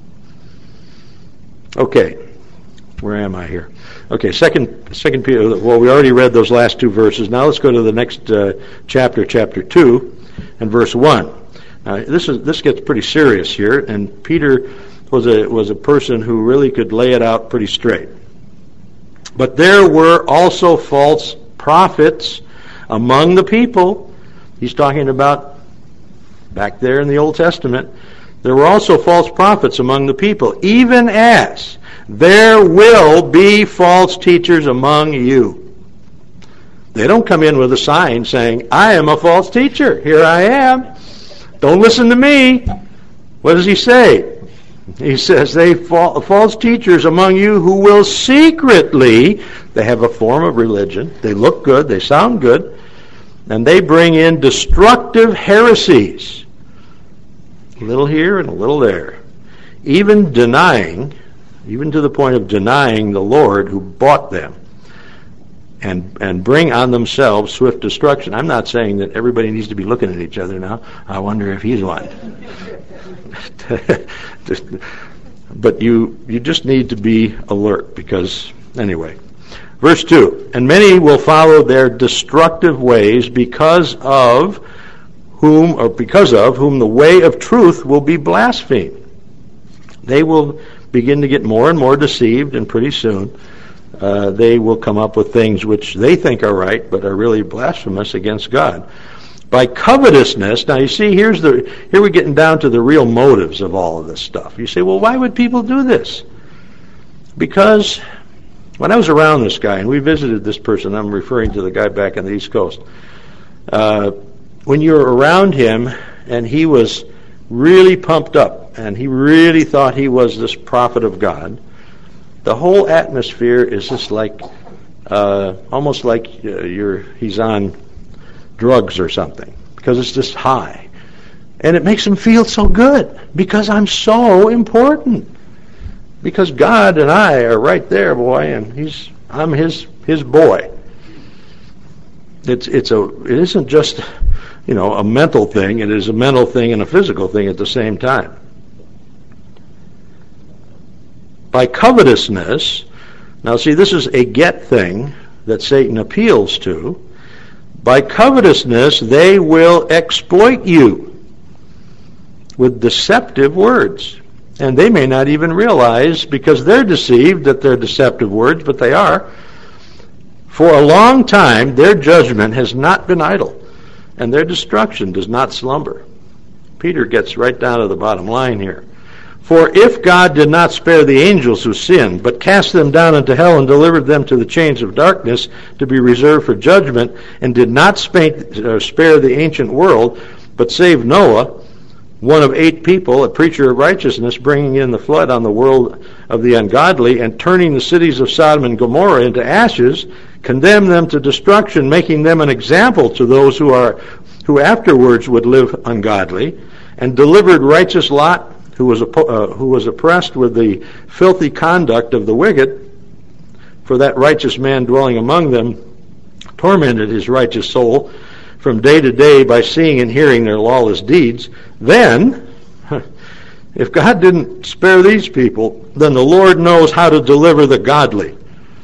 Okay, where am I here? Okay, second, second Peter. Well, we already read those last two verses. Now let's go to the next uh, chapter, chapter two, and verse one. Now, this is this gets pretty serious here, and Peter was a was a person who really could lay it out pretty straight. But there were also false prophets among the people. He's talking about back there in the Old Testament. There were also false prophets among the people, even as there will be false teachers among you. They don't come in with a sign saying, I am a false teacher. Here I am. Don't listen to me. What does he say? He says, they fa- false teachers among you who will secretly, they have a form of religion, they look good, they sound good, and they bring in destructive heresies. A little here and a little there. Even denying, even to the point of denying the Lord who bought them. And, and bring on themselves swift destruction. I'm not saying that everybody needs to be looking at each other now. I wonder if he's one. But you you just need to be alert because, anyway. Verse two, and many will follow their destructive ways because of whom, or because of whom the way of truth will be blasphemed. They will begin to get more and more deceived, and pretty soon Uh, they will come up with things which they think are right, but are really blasphemous against God. By covetousness, now you see, here's the here we're getting down to the real motives of all of this stuff. You say, well, why would people do this? Because when I was around this guy, and we visited this person, I'm referring to the guy back on the East Coast, uh, when you were around him, and he was really pumped up, and he really thought he was this prophet of God, the whole atmosphere is just like, uh, almost like uh, you're he's on drugs or something, because it's just high. And it makes him feel so good, because I'm so important. Because God and I are right there, boy, and he's I'm his his boy. It's it's a it isn't just, you know, a mental thing, it is a mental thing and a physical thing at the same time. By covetousness, now see, this is a get thing that Satan appeals to. By covetousness, they will exploit you with deceptive words. And they may not even realize, because they're deceived, that they're deceptive words, but they are. For a long time, their judgment has not been idle, and their destruction does not slumber. Peter gets right down to the bottom line here. For if God did not spare the angels who sinned, but cast them down into hell and delivered them to the chains of darkness to be reserved for judgment, and did not spare the ancient world, but saved Noah, one of eight people, a preacher of righteousness, bringing in the flood on the world of the ungodly, and turning the cities of Sodom and Gomorrah into ashes, condemned them to destruction, making them an example to those who are who afterwards would live ungodly, and delivered righteous Lot, who was uh, who was oppressed with the filthy conduct of the wicked, for that righteous man dwelling among them tormented his righteous soul from day to day by seeing and hearing their lawless deeds. Then, if God didn't spare these people, then the Lord knows how to deliver the godly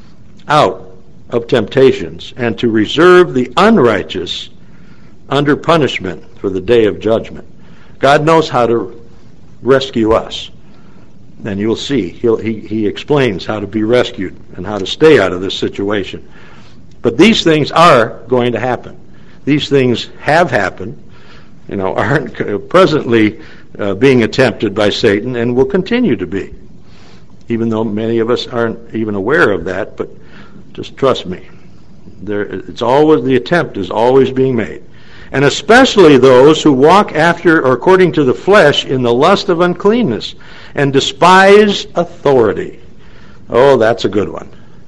out of temptations, and to reserve the unrighteous under punishment for the day of judgment. God knows how to rescue us. And you'll see, he'll, he, he explains how to be rescued and how to stay out of this situation. But these things are going to happen. These things have happened, you know, aren't presently uh, being attempted by Satan, and will continue to be. Even though many of us aren't even aware of that, but just trust me. There, it's always, the attempt is always being made. And especially those who walk after or according to the flesh in the lust of uncleanness and despise authority. Oh, that's a good one.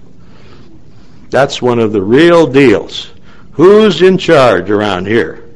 That's one of the real deals. Who's in charge around here?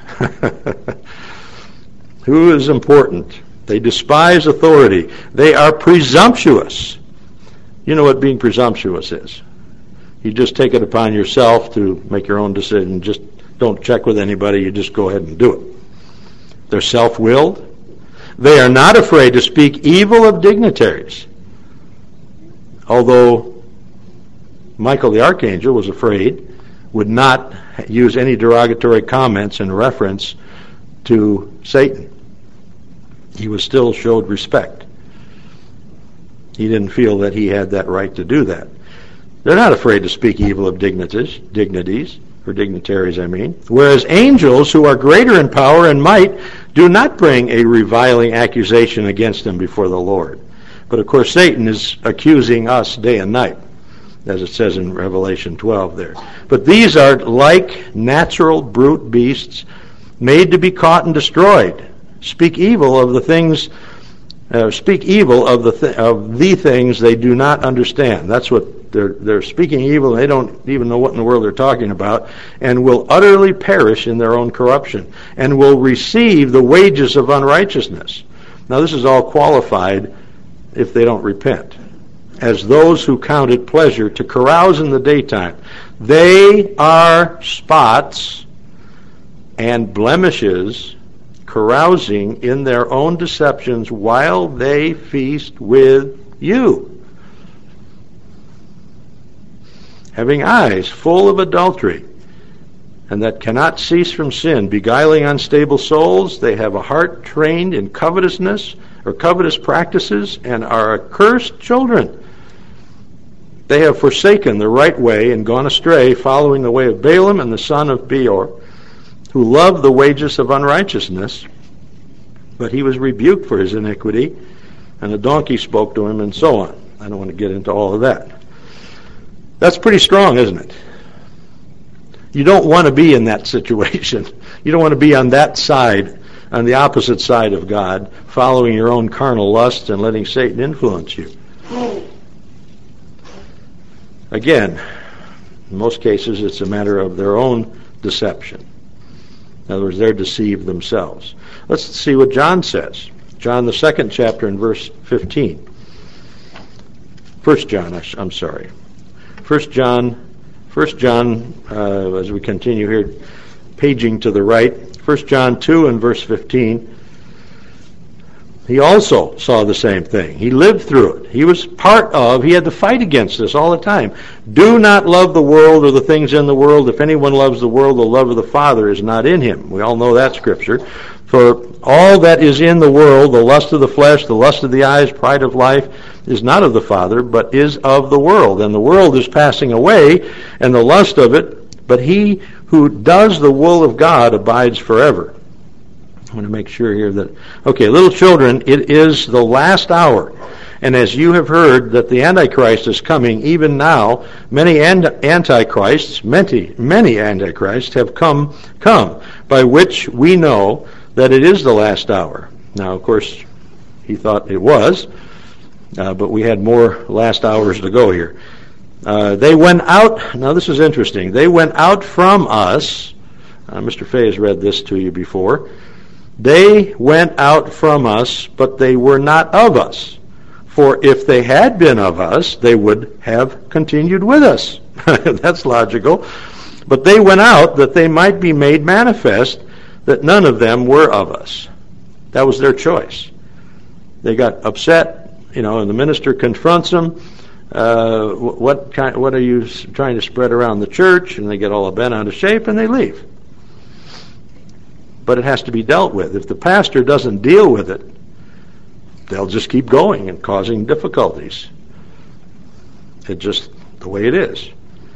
Who is important? They despise authority. They are presumptuous. You know what being presumptuous is. You just take it upon yourself to make your own decision. Just don't check with anybody. You just go ahead and do it. They're self-willed. They are not afraid to speak evil of dignitaries. Although Michael the archangel was afraid, would not use any derogatory comments in reference to Satan. He was still showed respect. He didn't feel that he had that right to do that. They're not afraid to speak evil of dignities, dignities, or dignitaries, I mean. Whereas angels, who are greater in power and might, do not bring a reviling accusation against them before the Lord. But of course, Satan is accusing us day and night. as it says in Revelation twelve there. But these are like natural brute beasts, made to be caught and destroyed. Speak evil of the things, uh, speak evil of the th- of the things they do not understand. That's what they're they're speaking evil. And they don't even know what in the world they're talking about, and will utterly perish in their own corruption, and will receive the wages of unrighteousness. Now this is all qualified if they don't repent, as those who count it pleasure to carouse in the daytime. They are spots and blemishes, carousing in their own deceptions while they feast with you, having eyes full of adultery, and that cannot cease from sin, beguiling unstable souls. They have a heart trained in covetousness or covetous practices, and are accursed children. They have forsaken the right way and gone astray, following the way of Balaam and the son of Beor, who loved the wages of unrighteousness, but he was rebuked for his iniquity, and a donkey spoke to him, and so on. I don't want to get into all of that. That's pretty strong, isn't it? You don't want to be in that situation. You don't want to be on that side, on the opposite side of God, following your own carnal lusts and letting Satan influence you. Again, in most cases, it's a matter of their own deception. In other words, they're deceived themselves. Let's see what John says. John, the second chapter, in verse fifteen. First John, I'm sorry. First John, First John, uh, as we continue here, paging to the right. First John two and verse fifteen. He also saw the same thing. He lived through it. He was part of, he had to fight against this all the time. Do not love the world or the things in the world. If anyone loves the world, the love of the Father is not in him. We all know that scripture. For all that is in the world, the lust of the flesh, the lust of the eyes, pride of life, is not of the Father, but is of the world. And the world is passing away, and the lust of it, but he who does the will of God abides forever. I want to make sure here that, okay, little children, it is the last hour. And as you have heard that the Antichrist is coming, even now, many Antichrists, many, many Antichrists have come, come, by which we know that it is the last hour. Now, of course, he thought it was, uh, but we had more last hours to go here. Uh, they went out, now this is interesting, they went out from us. Uh, Mister Fay has read this to you before. They went out from us, but they were not of us. For if they had been of us, they would have continued with us. That's logical. But they went out that they might be made manifest that none of them were of us. That was their choice. They got upset, you know, and the minister confronts them. Uh, what kind? What are you trying to spread around the church? And they get all bent out of shape and they leave. But it has to be dealt with. If the pastor doesn't deal with it, they'll just keep going and causing difficulties. It's just the way it is.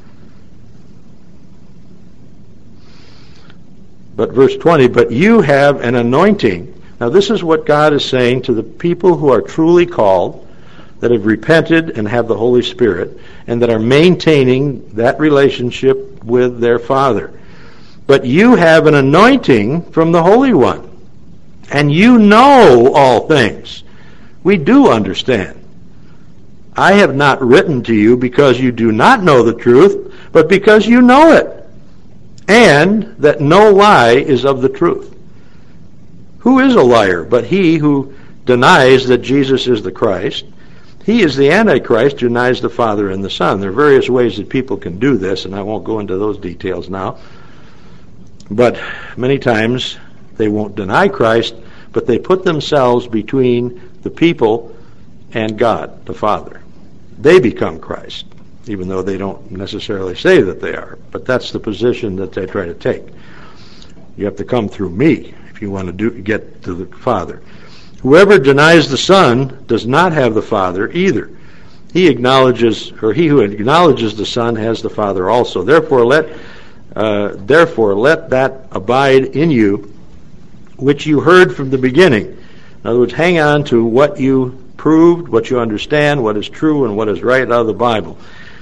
But verse twenty, but you have an anointing. Now this is what God is saying to the people who are truly called, that have repented and have the Holy Spirit, and that are maintaining that relationship with their Father. But you have an anointing from the Holy One, and you know all things. We do understand. I have not written to you because you do not know the truth, but because you know it, and that no lie is of the truth. Who is a liar but he who denies that Jesus is the Christ? He is the Antichrist who denies the Father and the Son. There are various ways that people can do this, and I won't go into those details now. But many times they won't deny Christ, but they put themselves between the people and God, the Father. They become Christ, even though they don't necessarily say that they are. But that's the position that they try to take. You have to come through me if you want to do, get to the Father. Whoever denies the Son does not have the Father either. He acknowledges, or he who acknowledges the Son has the Father also. Therefore, let uh, therefore let that abide in you, which you heard from the beginning. In other words, hang on to what you proved, what you understand, what is true, and what is right out of the Bible.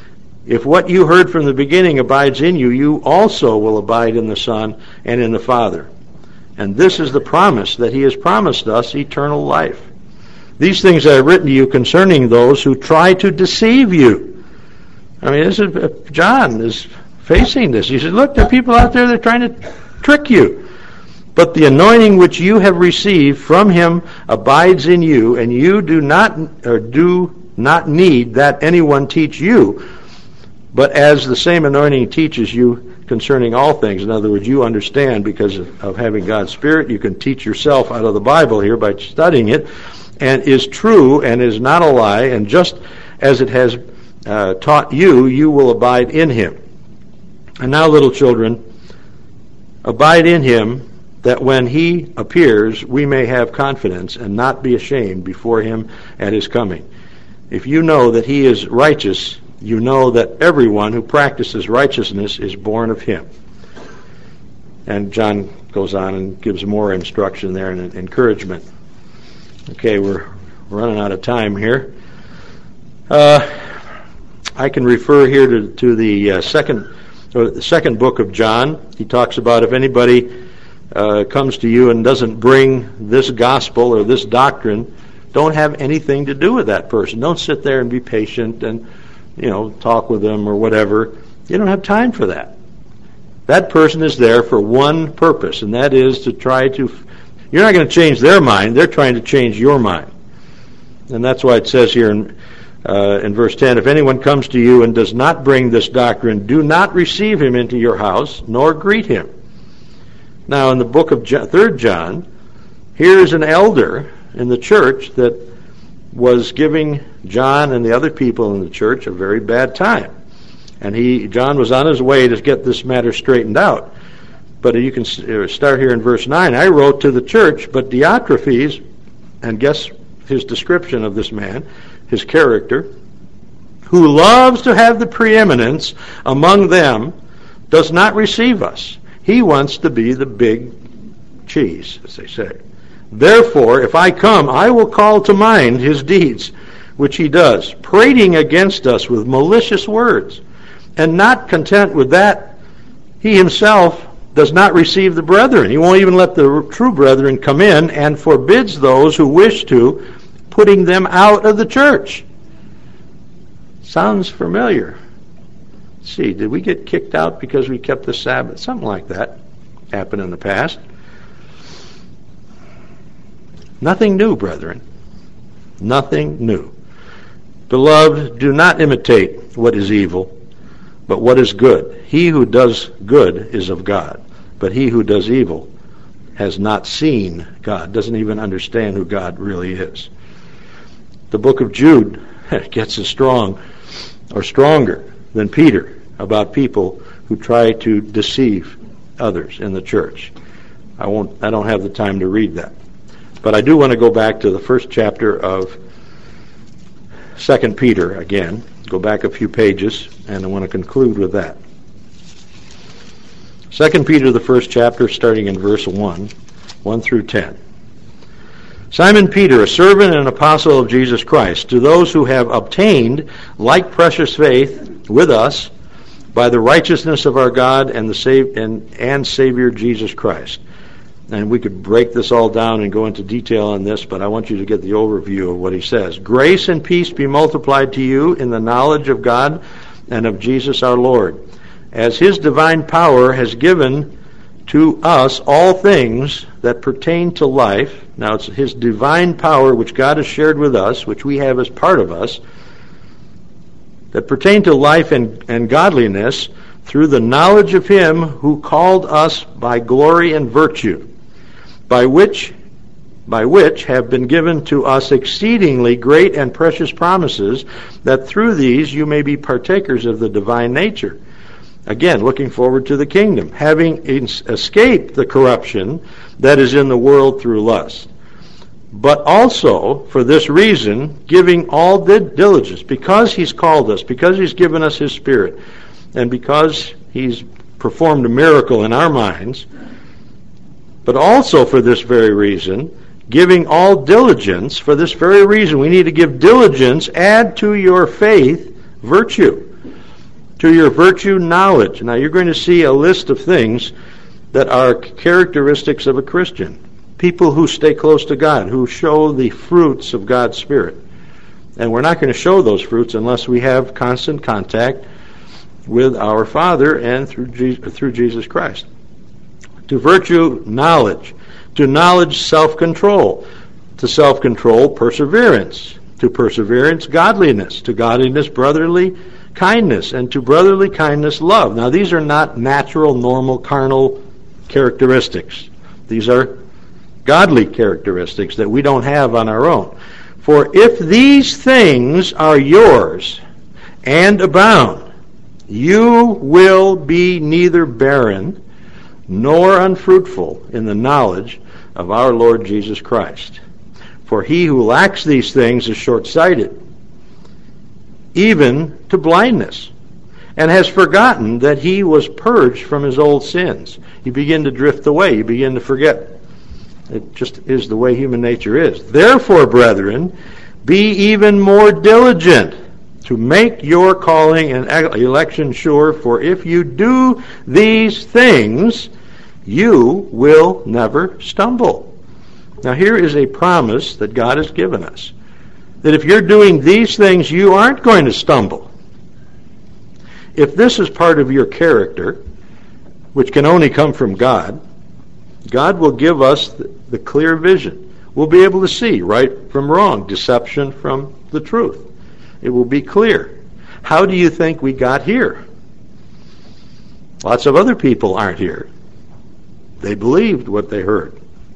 If what you heard from the beginning abides in you, you also will abide in the Son and in the Father. And this is the promise, that he has promised us eternal life. These things I have written to you concerning those who try to deceive you. I mean, this is, John is facing this. He said, look, there are people out there that are trying to trick you. But the anointing which you have received from him abides in you, and you do not or do not need that anyone teach you. But as the same anointing teaches you concerning all things, in other words, you understand because of, of having God's Spirit, you can teach yourself out of the Bible here by studying it, and is true and is not a lie, and just as it has uh, taught you, you will abide in him. And now, little children, abide in him, that when he appears, we may have confidence and not be ashamed before him at his coming. If you know that he is righteous, you know that everyone who practices righteousness is born of him. And John goes on and gives more instruction there and encouragement. Okay, we're running out of time here. Uh, I can refer here to, to the uh, second, or the second book of John. He talks about if anybody uh, comes to you and doesn't bring this gospel or this doctrine, don't have anything to do with that person. Don't sit there and be patient and, you know, talk with them or whatever. You don't have time for that. That person is there for one purpose, and that is to try to... You're not going to change their mind. They're trying to change your mind. And that's why it says here in, uh, in verse ten, if anyone comes to you and does not bring this doctrine, do not receive him into your house, nor greet him. Now, in the book of John, Third John, here's an elder in the church that was giving John and the other people in the church a very bad time. And he, John was on his way to get this matter straightened out. But you can start here in verse nine. I wrote to the church, but Diotrephes, and guess his description of this man, his character, who loves to have the preeminence among them, does not receive us. He wants to be the big cheese, as they say. Therefore, if I come, I will call to mind his deeds, which he does, prating against us with malicious words. And not content with that, he himself does not receive the brethren. He won't even let the true brethren come in, and forbids those who wish to, putting them out of the church. Sounds familiar. Let's see, did we get kicked out because we kept the Sabbath? Something like that happened in the past. Nothing new, brethren. Nothing new. Beloved, do not imitate what is evil, but what is good. He who does good is of God, but he who does evil has not seen God, doesn't even understand who God really is. The book of Jude gets as strong or stronger than Peter about people who try to deceive others in the church. I won't. I don't have the time to read that. But I do want to go back to the first chapter of Second Peter again. Go back a few pages, and I want to conclude with that. Second Peter, the first chapter, starting in verse one, one through ten. Simon Peter, a servant and apostle of Jesus Christ, to those who have obtained like precious faith with us by the righteousness of our God and the Sav- and, and Savior Jesus Christ. And we could break this all down and go into detail on this, but I want you to get the overview of what he says. Grace and peace be multiplied to you in the knowledge of God and of Jesus our Lord, as his divine power has given to us all things that pertain to life. Now it's his divine power which God has shared with us, which we have as part of us, that pertain to life and, and godliness through the knowledge of him who called us by glory and virtue, by which by which have been given to us exceedingly great and precious promises, that through these you may be partakers of the divine nature. Again, looking forward to the kingdom, having escaped the corruption that is in the world through lust. But also, for this reason, giving all diligence, because he's called us, because he's given us his Spirit, and because he's performed a miracle in our minds, but also for this very reason, giving all diligence, for this very reason, we need to give diligence, add to your faith virtue, To your virtue, knowledge. Now you're going to see a list of things that are characteristics of a Christian. People who stay close to God, who show the fruits of God's Spirit. And we're not going to show those fruits unless we have constant contact with our Father and through Jesus, through Jesus Christ. To virtue, knowledge. To knowledge, self-control. To self-control, perseverance. To perseverance, godliness. To godliness, brotherly kindness. And to brotherly kindness, love. Now these are not natural, normal, carnal characteristics. These are godly characteristics that we don't have on our own. For if these things are yours and abound, you will be neither barren nor unfruitful in the knowledge of our Lord Jesus Christ. For he who lacks these things is short-sighted, even to blindness, and has forgotten that he was purged from his old sins. You begin to drift away. You begin to forget. It just is the way human nature is. Therefore, brethren, be even more diligent to make your calling and election sure, for if you do these things, you will never stumble. Now here is a promise that God has given us, that if you're doing these things, you aren't going to stumble. If this is part of your character, which can only come from God, God will give us the, the clear vision. We'll be able to see right from wrong, deception from the truth. It will be clear. How do you think we got here? Lots of other people aren't here. They believed what they heard.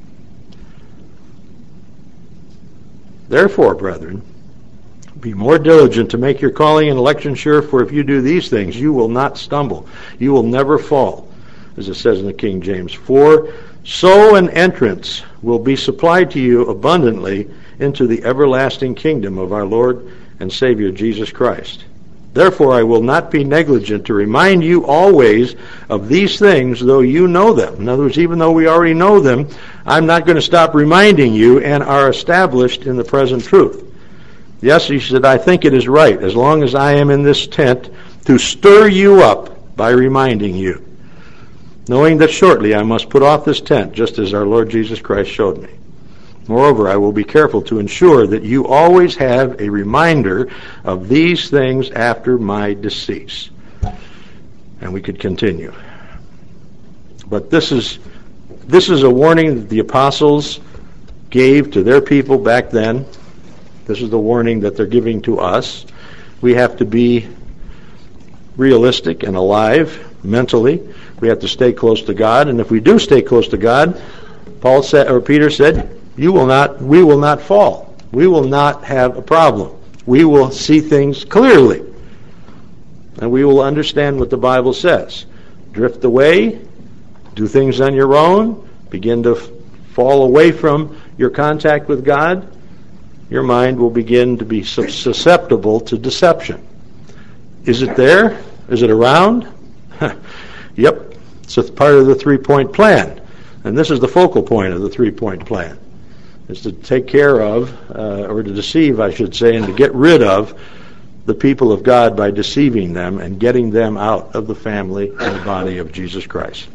Therefore, brethren, be more diligent to make your calling and election sure, for if you do these things, you will not stumble. You will never fall, as it says in the King James. For so an entrance will be supplied to you abundantly into the everlasting kingdom of our Lord and Savior Jesus Christ. Therefore I will not be negligent to remind you always of these things, though you know them. In other words, even though we already know them, I'm not going to stop reminding you and are established in the present truth. Yes, he said, I think it is right, as long as I am in this tent, to stir you up by reminding you, knowing that shortly I must put off this tent, just as our Lord Jesus Christ showed me. Moreover, I will be careful to ensure that you always have a reminder of these things after my decease. And we could continue. But this is this is a warning that the apostles gave to their people back then. This is the warning that they're giving to us. We have to be realistic and alive mentally. We have to stay close to God, and if we do stay close to God, Paul said, or Peter said, you will not, we will not fall. We will not have a problem. We will see things clearly. And we will understand what the Bible says. Drift away, do things on your own, begin to f- fall away from your contact with God, your mind will begin to be susceptible to deception. Is it there? Is it around? Yep. It's a part of the three-point plan. And this is the focal point of the three-point plan. Is to take care of, uh, or to deceive, I should say, and to get rid of the people of God by deceiving them and getting them out of the family and the body of Jesus Christ.